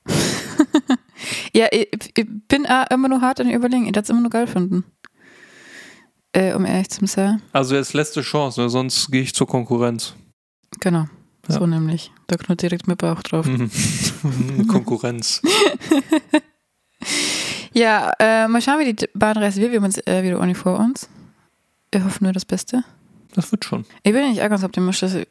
Ja, ich bin auch immer noch hart an den Überlegen. Ich würde es immer noch geil finden. Um ehrlich zu sein. Also jetzt letzte Chance, ne? Sonst gehe ich zur Konkurrenz. Genau. Ja. So nämlich. Da knurrt direkt mit Bauch drauf. Konkurrenz. Ja, mal schauen, wie die Bahnreise wird. Wir haben uns wieder auch nicht vor uns. Ich hoffe nur das Beste. Das wird schon. Ich bin ja nicht auch ganz optimistisch.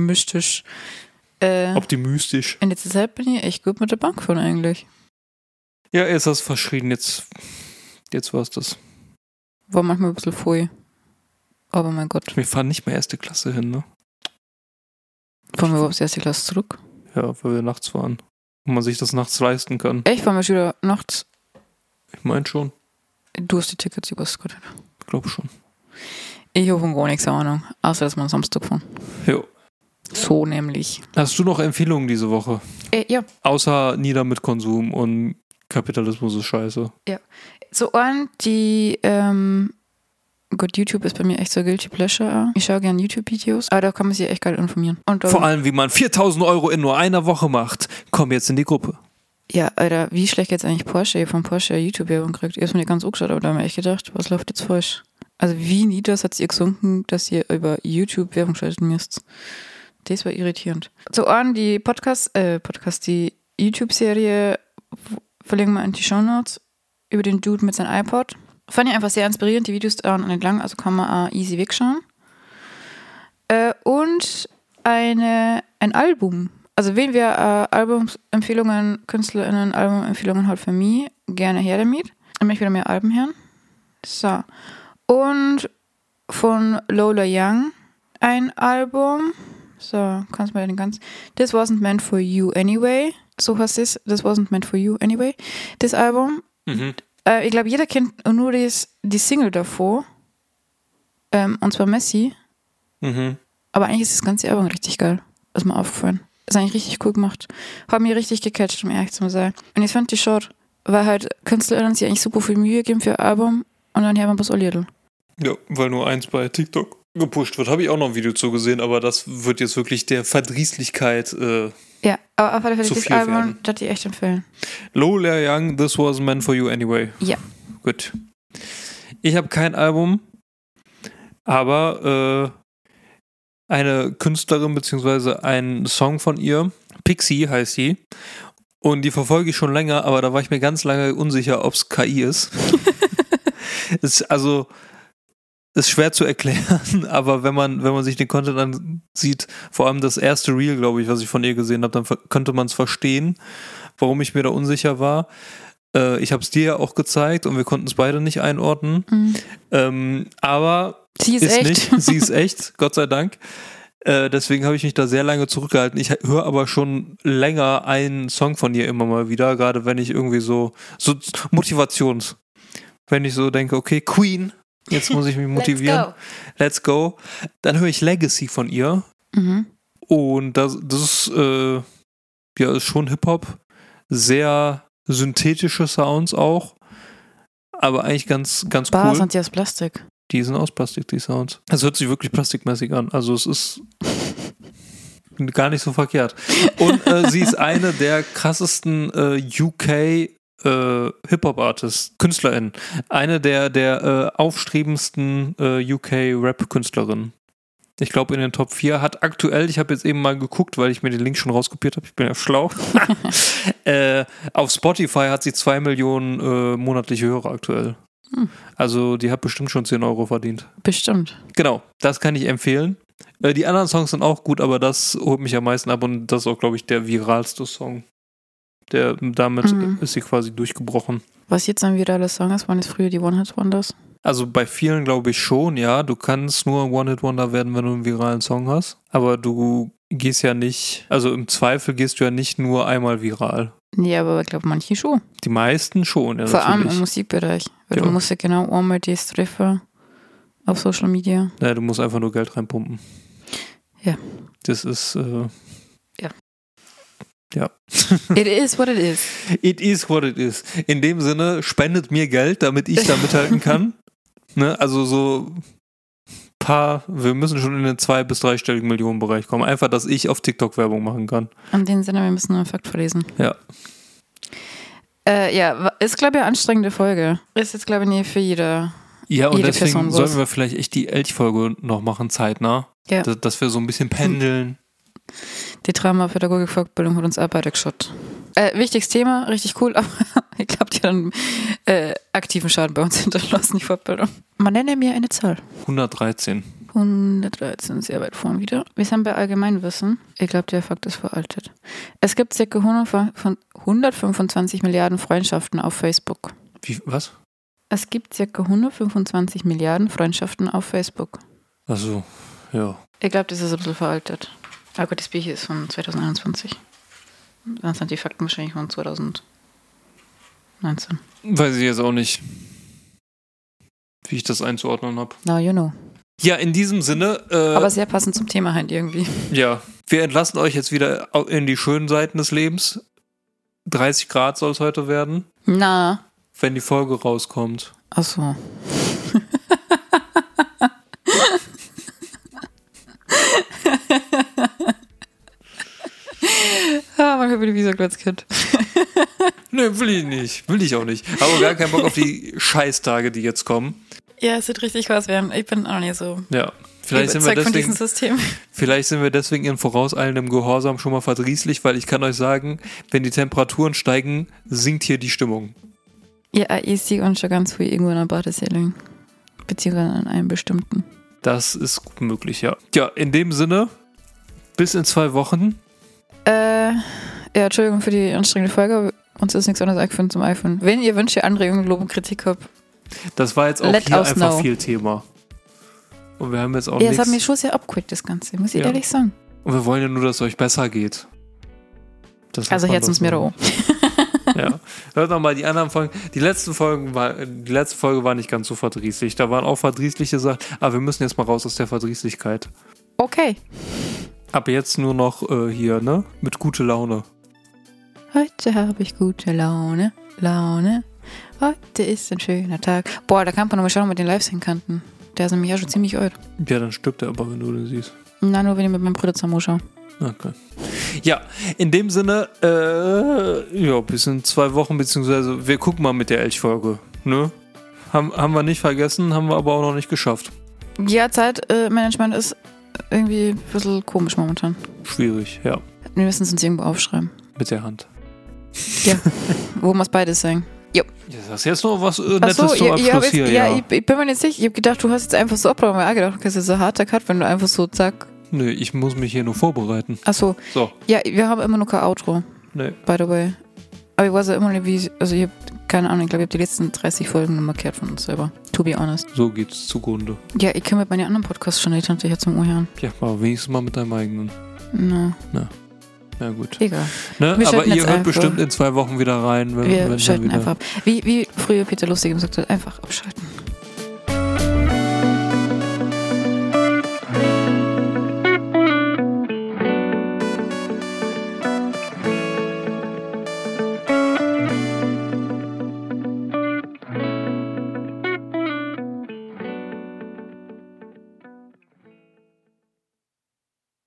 Optimistisch. In letzter Zeit bin ich echt gut mit der Bank von eigentlich. Ja, jetzt hast du verschrien. Jetzt war es das. War manchmal ein bisschen voll. Aber mein Gott. Wir fahren nicht mehr erste Klasse hin, ne? Fahren wir überhaupt die erste Klasse zurück? Ja, weil wir nachts fahren. Und man sich das nachts leisten kann. Echt? Fahren wir schon wieder nachts? Ich meine schon. Du hast die Tickets, ich weiß es gar nicht. Ich glaube schon. Ich habe gar nichts Ahnung. Außer, dass wir am Samstag fahren. Jo. So nämlich. Hast du noch Empfehlungen diese Woche? Ja. Außer nieder mit Konsum und Kapitalismus ist scheiße. Ja. So an die, Gott, YouTube ist bei mir echt so guilty pleasure. Ich schaue gerne YouTube-Videos, aber da kann man sich echt geil informieren. Und vor allem, wie man 4.000 Euro in nur einer Woche macht. Komm jetzt in die Gruppe. Ja, Alter, wie schlecht jetzt eigentlich Porsche von Porsche YouTube-Werbung kriegt? Ich hab's mir nicht ganz angeschaut, aber da haben wir echt gedacht, was läuft jetzt falsch? Also wie niedrig hat es ihr gesunken, dass ihr über YouTube Werbung schalten müsst? Das war irritierend. So an die die YouTube-Serie verlinken wir in die Shownotes über den Dude mit seinem iPod. Fand ich einfach sehr inspirierend. Die Videos dauern nicht lang, also kann man auch easy wegschauen. Und ein Album. Also wenn wir Albumempfehlungen, KünstlerInnen, Albumempfehlungen halt für mich, gerne her damit. Ich möchte wieder mehr Alben hören. So. Und von Lola Young ein Album. So, kannst du mal den ganzen. This Wasn't Meant For You Anyway. So heißt es. This Wasn't Meant For You Anyway. Das Album. Mhm. Ich glaube, jeder kennt nur die Single davor. Und zwar Messi. Mhm. Aber eigentlich ist das ganze Album richtig geil. Ist mir aufgefallen. Ist eigentlich richtig cool gemacht. Hat mich richtig gecatcht, um ehrlich zu sein. Und ich fand die Short, weil halt KünstlerInnen sich eigentlich super viel Mühe geben für ein Album und dann haben wir bloß ein Liedl. Ja, weil nur eins bei TikTok gepusht wird. Habe ich auch noch ein Video zu gesehen, aber das wird jetzt wirklich der Verdrießlichkeit ja, aber auf alle Fälle zu das viel Album, werden. das ich echt empfehlen. Lola Young, This Wasn't Meant For You Anyway. Ja. Gut. Ich habe kein Album, aber eine Künstlerin beziehungsweise ein Song von ihr, Pixie heißt sie, und die verfolge ich schon länger, aber da war ich mir ganz lange unsicher, ob es KI ist. Also ist schwer zu erklären, aber wenn man sich den Content ansieht, vor allem das erste Reel, glaube ich, was ich von ihr gesehen habe, dann könnte man es verstehen, warum ich mir da unsicher war. Ich habe es dir ja auch gezeigt und wir konnten es beide nicht einordnen. Aber sie ist echt. Nicht. Sie ist echt, Gott sei Dank. Deswegen habe ich mich da sehr lange zurückgehalten. Ich höre aber schon länger einen Song von ihr immer mal wieder, gerade wenn ich irgendwie so Motivations, wenn ich so denke, okay, Queen, jetzt muss ich mich motivieren. Let's go. Dann höre ich Legacy von ihr. Und das ist ist schon Hip-Hop. Sehr synthetische Sounds auch. Aber eigentlich ganz cool. Sind die aus Plastik? Die sind aus Plastik, die Sounds. Es hört sich wirklich plastikmäßig an. Also es ist gar nicht so verkehrt. Und sie ist eine der krassesten UK Hip-Hop-Artists, KünstlerInnen. Eine der aufstrebendsten UK-Rap-Künstlerinnen. Ich glaube in den Top 4 hat aktuell, ich habe jetzt eben mal geguckt, weil ich mir den Link schon rauskopiert habe, ich bin ja schlau. Auf Spotify hat sie 2 Millionen monatliche Hörer aktuell. Also die hat bestimmt schon 10 Euro verdient. Bestimmt. Genau, das kann ich empfehlen. Die anderen Songs sind auch gut, aber das holt mich am meisten ab und das ist auch, glaube ich, der viralste Song. Damit ist sie quasi durchgebrochen. Was jetzt ein viraler Song ist, waren es früher die One-Hit-Wonders? Also bei vielen glaube ich schon, ja. Du kannst nur ein One-Hit-Wonder werden, wenn du einen viralen Song hast. Aber du gehst ja nicht, also im Zweifel gehst du ja nicht nur einmal viral. Nee, aber ich glaube manche schon. Die meisten schon, ja. Vor allem im Musikbereich. Weil du musst ja genau einmal das treffen auf Social Media. Ja, du musst einfach nur Geld reinpumpen. Ja. Das ist, ja. It is what it is. It is what it is. In dem Sinne, spendet mir Geld, damit ich da mithalten kann. Ne? Also so wir müssen schon in den 2- bis 3-stelligen Millionenbereich kommen. Einfach, dass ich auf TikTok Werbung machen kann. In dem Sinne, wir müssen nur einen Fakt verlesen. Ja. Ist, glaube ich, eine anstrengende Folge. Ist jetzt, glaube ich, nicht für jede und deswegen Person sollten wir vielleicht echt die Elch-Folge noch machen, zeitnah. Ja. Dass wir so ein bisschen pendeln. Die Drama-Pädagogik-Fortbildung hat uns auch beide geschaut. Wichtiges Thema, richtig cool, aber ich glaube, die haben aktiven Schaden bei uns hinterlassen, die Fortbildung. Man nenne mir eine Zahl. 113. 113, sehr weit vorn wieder. Wir sind bei Allgemeinwissen. Ich glaube, der Fakt ist veraltet. Es gibt ca. 125 Milliarden Freundschaften auf Facebook. Was? Es gibt ca. 125 Milliarden Freundschaften auf Facebook. Ach so, ja. Ich glaube, das ist ein bisschen veraltet. Aber gut, das Bild hier ist von 2021. Dann sind die Fakten wahrscheinlich von 2019. Weiß ich jetzt auch nicht, wie ich das einzuordnen habe. Now you know. Ja, in diesem Sinne. Aber sehr passend zum Thema halt irgendwie. Ja, wir entlassen euch jetzt wieder in die schönen Seiten des Lebens. 30 Grad soll es heute werden. Na. Wenn die Folge rauskommt. Ach so. Man hört wie so ein Kind. Nö, will ich nicht. Will ich auch nicht. Aber gar keinen Bock auf die Scheißtage, die jetzt kommen. Ja, es wird richtig was werden. Ich bin auch nicht so. Ja. Vielleicht sind wir deswegen in vorauseilendem Gehorsam schon mal verdrießlich, weil ich kann euch sagen, wenn die Temperaturen steigen, sinkt hier die Stimmung. Ja, ich sehe uns schon ganz früh irgendwo in einer Badesäle. Beziehungsweise an einem bestimmten. Das ist gut möglich, ja. Ja, in dem Sinne, bis in 2 Wochen. Ja, Entschuldigung für die anstrengende Folge. Uns ist nichts anderes eingefallen zum iPhone. Wenn ihr Wünsche, Anregungen, Lob und Kritik habt. Das war jetzt auch hier einfach viel Thema. Und wir haben jetzt auch nichts. Ja, es hat mir schon sehr abgeholt, das Ganze, muss ich ehrlich sagen. Und wir wollen ja nur, dass es euch besser geht. Also herzens mir auch. Ja. Hört nochmal die anderen Folgen. Die letzte Folge war nicht ganz so verdrießlich. Da waren auch verdrießliche Sachen. Aber wir müssen jetzt mal raus aus der Verdrießlichkeit. Okay. Ab jetzt nur noch hier, ne? Mit gute Laune. Heute habe ich gute Laune. Heute ist ein schöner Tag. Boah, da kann man nochmal schauen, ob wir den live sehen kannten. Der ist nämlich ja schon ziemlich alt. Ja, dann stirbt er aber, wenn du den siehst. Nein, nur wenn ich mit meinem Bruder zusammen schaue. Okay. Ja, in dem Sinne, bis in 2 Wochen, beziehungsweise wir gucken mal mit der Elch-Folge, ne? Haben wir nicht vergessen, haben wir aber auch noch nicht geschafft. Ja, Zeitmanagement ist irgendwie ein bisschen komisch momentan. Schwierig, ja. Wir müssen es uns irgendwo aufschreiben. Mit der Hand. Ja, wo muss beides sein? Jo. Das ist jetzt noch was Nettes Achso, zum Abschluss hier, ja. Ich bin mir nicht sicher. Ich habe gedacht, du hast jetzt einfach so abgebrochen. Ich habe gedacht, das ist so ein harter Cut, wenn du einfach so zack. Nö, ich muss mich hier nur vorbereiten. Achso. So. Ja, wir haben immer noch kein Outro. Nee. By the way. Aber ich weiß ja immer nicht, wie. Also, ich habe keine Ahnung. Ich glaube, ich habe die letzten 30 Folgen noch markiert von uns selber. To be honest. So geht's zugrunde. Ja, ich kann mit meinen anderen Podcasts schon nicht hinterher zum Ohren. Ja, aber wenigstens mal mit deinem eigenen. No. Na gut. Egal. Ne? Wir Aber schalten ihr jetzt hört einfach. bestimmt in 2 Wochen wieder rein. Wir wenn schalten wieder einfach ab. Wie früher Peter Lustig gesagt hat, einfach abschalten.